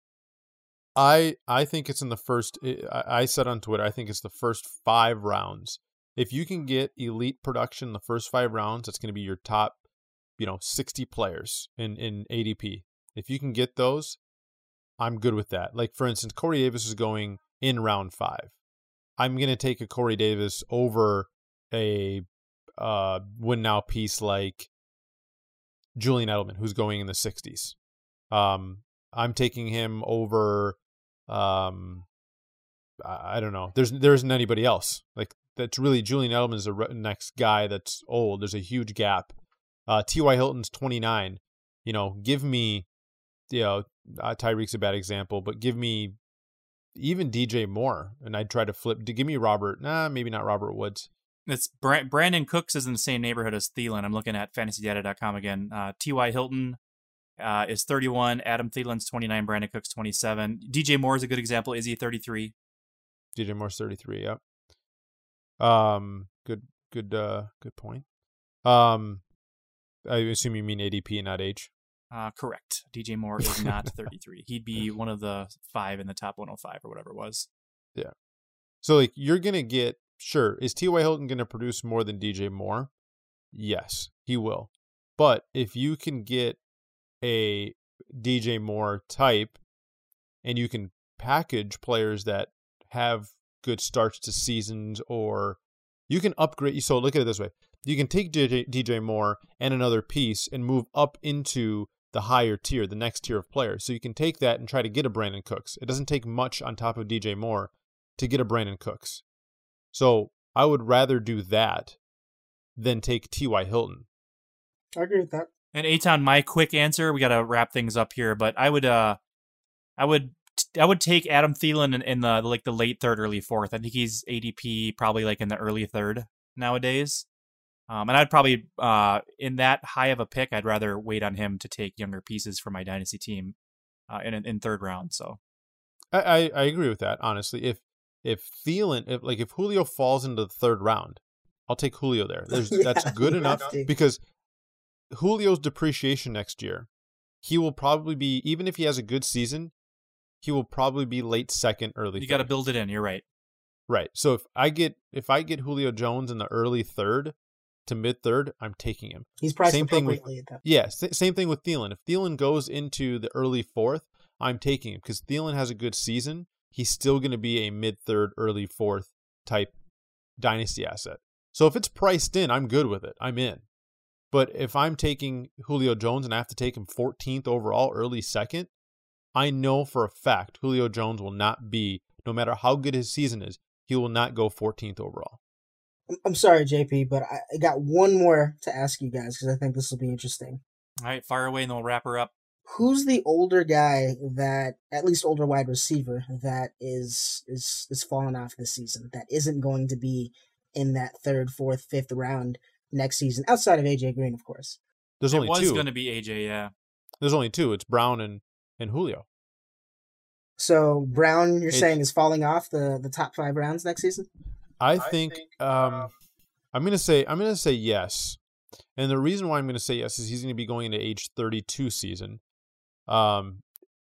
I I think it's in the first, I, I said on Twitter, I think it's the first five rounds. If you can get elite production in the first five rounds, that's going to be your top, you know, sixty players in, in A D P. If you can get those, I'm good with that. Like, for instance, Corey Davis is going in round five. I'm going to take a Corey Davis over a uh, win now piece like Julian Edelman, who's going in the sixties. Um, I'm taking him over, um, I, I don't know. There's there isn't anybody else. Like, that's really, Julian Edelman is the re- next guy that's old. There's a huge gap. Uh, T Y. Hilton's twenty-nine. You know, give me, you know, uh, Tyreek's a bad example, but give me even D J Moore, and I'd try to flip. To give me Robert, nah, maybe not Robert Woods. It's Bra- Brandon Cooks is in the same neighborhood as Thielen. I'm looking at fantasy data dot com again. Uh, T Y. Hilton, uh, is thirty-one. Adam Thielen's twenty-nine. Brandon Cooks twenty-seven. D J Moore is a good example. Is he thirty-three? D J Moore's thirty-three. Yep. Um. Good. Good. Uh. Good point. Um. I assume you mean A D P and not age. Uh, correct. D J Moore is not thirty-three. He'd be one of the five in the top one oh five or whatever it was. Yeah. So like you're gonna get sure is T Y. Hilton gonna produce more than D J Moore? Yes, he will. But if you can get a D J Moore type, and you can package players that have good starts to seasons, or you can upgrade. So look at it this way: you can take D J, D J Moore and another piece and move up into the higher tier, the next tier of players. So you can take that and try to get a Brandon Cooks. It doesn't take much on top of D J Moore to get a Brandon Cooks. So I would rather do that than take T Y. Hilton. I agree with that. And Eitan, my quick answer, we got to wrap things up here, but I would, uh, I would, I would take Adam Thielen in, in the like the late third, early fourth. I think he's A D P probably like in the early third nowadays. Um, and I'd probably, uh, in that high of a pick, I'd rather wait on him to take younger pieces for my dynasty team, uh, in in third round. So, I, I, I agree with that. Honestly, if if Thielen, if like if Julio falls into the third round, I'll take Julio there. There's, Yeah, that's good you enough have to. because Julio's depreciation next year, he will probably be, even if he has a good season, he will probably be late second, early. you third. got to build it in. You're right. Right. So if I get if I get Julio Jones in the early third to mid third, I'm taking him. He's priced Same thing with- appropriately at that. Yeah, s- same thing with Thielen. If Thielen goes into the early fourth, I'm taking him because Thielen has a good season. He's still going to be a mid third, early fourth type dynasty asset. So if it's priced in, I'm good with it. I'm in. But if I'm taking Julio Jones and I have to take him fourteenth overall, early second, I know for a fact Julio Jones will not be, no matter how good his season is, he will not go fourteenth overall. I'm- I'm sorry, J P, but I I got one more to ask you guys because I think this will be interesting. All right, fire away and then we'll wrap her up. Who's the older guy that, at least older wide receiver, that is is is falling off this season, that isn't going to be in that third, fourth, fifth round next season, outside of A J Green, of course? There's It only was two. going to be A J, yeah. There's only two. It's Brown and, and Julio. So Brown, you're It's- saying, is falling off the, the top five rounds next season? I think um, I'm gonna say I'm gonna say yes, and the reason why I'm gonna say yes is he's gonna be going into age thirty-two season, um,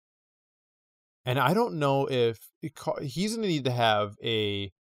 and I don't know if it, ca- he's gonna need to have a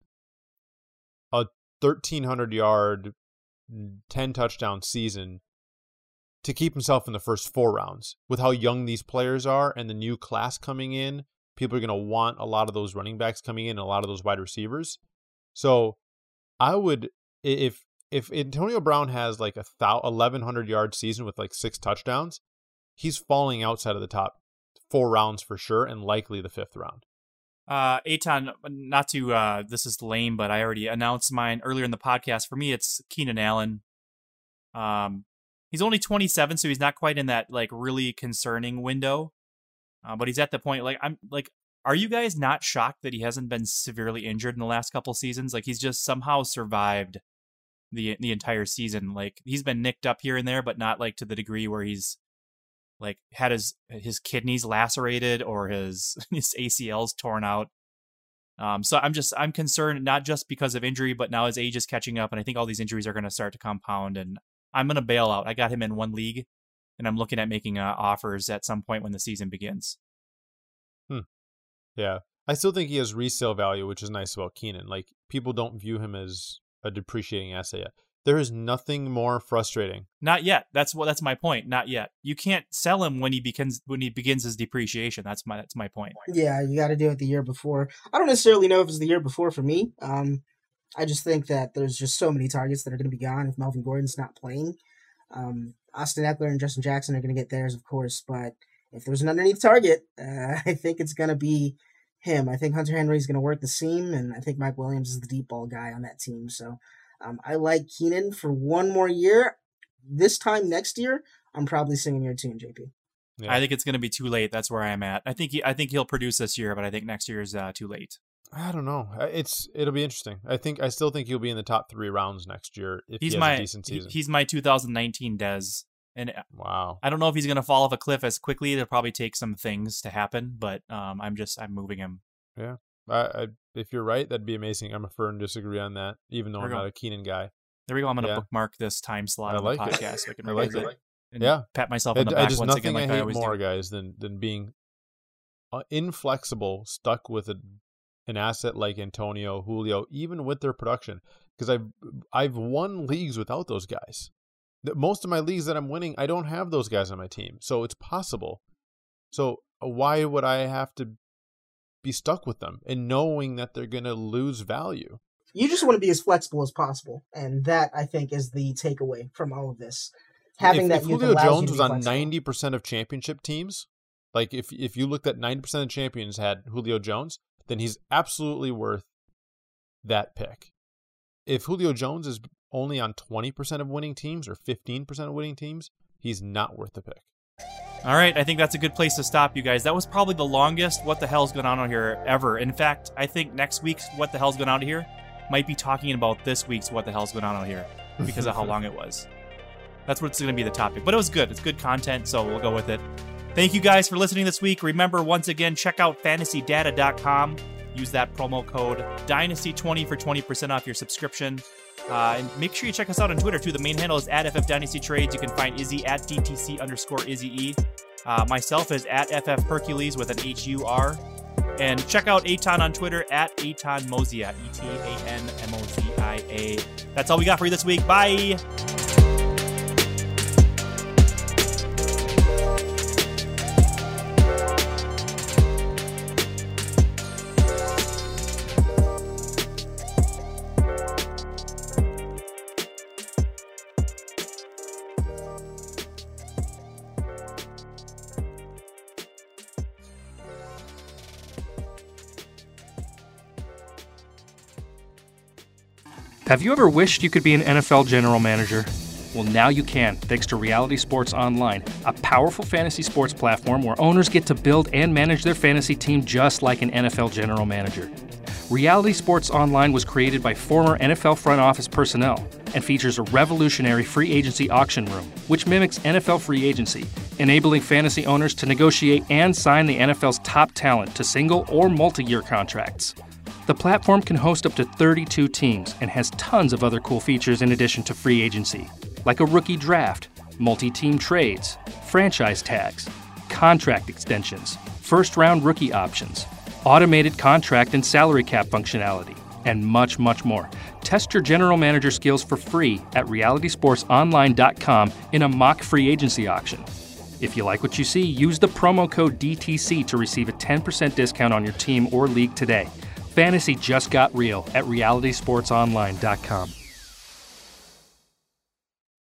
a thirteen hundred yard, ten touchdown season to keep himself in the first four rounds. With how young these players are and the new class coming in, people are gonna want a lot of those running backs coming in and a lot of those wide receivers. So I would, if if Antonio Brown has like a eleven hundred yard season with like six touchdowns, he's falling outside of the top four rounds for sure, and likely the fifth round. Uh, Eitan, not to, uh, this is lame, but I already announced mine earlier in the podcast. For me, it's Keenan Allen. Um, he's only twenty-seven, so he's not quite in that like really concerning window. Uh, but he's at the point, like, I'm like, are you guys not shocked that he hasn't been severely injured in the last couple seasons? Like, he's just somehow survived the the entire season. Like, he's been nicked up here and there, but not like to the degree where he's like had his his kidneys lacerated or his his A C Ls torn out. Um, so I'm just I'm concerned not just because of injury, but now his age is catching up, and I think all these injuries are going to start to compound. And I'm going to bail out. I got him in one league, and I'm looking at making uh, offers at some point when the season begins. Yeah, I still think he has resale value, which is nice about Keenan. Like, people don't view him as a depreciating asset yet. There is nothing more frustrating. Not yet. That's what. That's my point. Not yet. You can't sell him when he begins when he begins his depreciation. That's my. That's my point. Yeah, you got to do it the year before. I don't necessarily know if it's the year before for me. Um, I just think that there's just so many targets that are going to be gone if Melvin Gordon's not playing. Um, Austin Eckler and Justin Jackson are going to get theirs, of course, but if there's an underneath target, uh, I think it's going to be him. I think Hunter Henry is going to work the seam, and I think Mike Williams is the deep ball guy on that team. So um, I like Keenan for one more year. This time next year, I'm probably singing your tune, J P. Yeah. I think it's going to be too late. That's where I'm at. I think he, I think he'll produce this year, but I think next year is uh, too late. I don't know. It's it'll be interesting. I think I still think he'll be in the top three rounds next year if He's he has my a decent he- season. he's my two thousand nineteen Dez. And Wow. I don't know if he's going to fall off a cliff as quickly. It'll probably take some things to happen, but um, I'm just I'm moving him. Yeah. I, I, if you're right, that'd be amazing. I'm a firm disagree on that, even though There I'm we go. not a Keenan guy. There we go. I'm going to Yeah. bookmark this time slot I on like the it. podcast. So I can I like revisit it. and Yeah. pat myself I, on the I back just once nothing again like I I, hate always more, do. guys, than than being uh, inflexible, stuck with a, an asset like Antonio, Julio, even with their production. Because I've I've won leagues without those guys. The- Most of my leagues that I'm winning, I don't have those guys on my team, so it's possible. So uh, why would I have to be stuck with them and knowing that they're going to lose value? You just want to be as flexible as possible, and that I think is the takeaway from all of this. Having if, that if youth Julio allows you Jones to was be on flexible. ninety percent of championship teams, like if if you looked at ninety percent of champions had Julio Jones, then he's absolutely worth that pick. If Julio Jones is only on twenty percent of winning teams or fifteen percent of winning teams, he's not worth the pick. All right, I think that's a good place to stop, you guys. That was probably the longest What the Hell's Going On out here ever. In fact, I think next week's What the Hell's Going On out here might be talking about this week's What the Hell's Going On out here because of how long it was. That's what's going to be the topic. But it was good. It's good content, so we'll go with it. Thank you guys for listening this week. Remember, once again, check out fantasy data dot com. Use that promo code Dynasty twenty for twenty percent off your subscription. Uh, and make sure you check us out on Twitter, too. The main handle is at F F Dynasty Trades. You can find Izzy at D T C underscore Izzy E. Uh, myself is at F F Hercules with an H U R. And check out Aton on Twitter at Aton Mozia, E T A N M O Z I A. That's all we got for you this week. Bye! Have you ever wished you could be an N F L general manager? Well, now you can, thanks to Reality Sports Online, a powerful fantasy sports platform where owners get to build and manage their fantasy team just like an N F L general manager. Reality Sports Online was created by former N F L front office personnel and features a revolutionary free agency auction room, which mimics N F L free agency, enabling fantasy owners to negotiate and sign the N F L's top talent to single or multi-year contracts. The platform can host up to thirty-two teams and has tons of other cool features in addition to free agency, like a rookie draft, multi-team trades, franchise tags, contract extensions, first-round rookie options, automated contract and salary cap functionality, and much, much more. Test your general manager skills for free at reality sports online dot com in a mock free agency auction. If you like what you see, use the promo code D T C to receive a ten percent discount on your team or league today. Fantasy just got real at reality sports online dot com.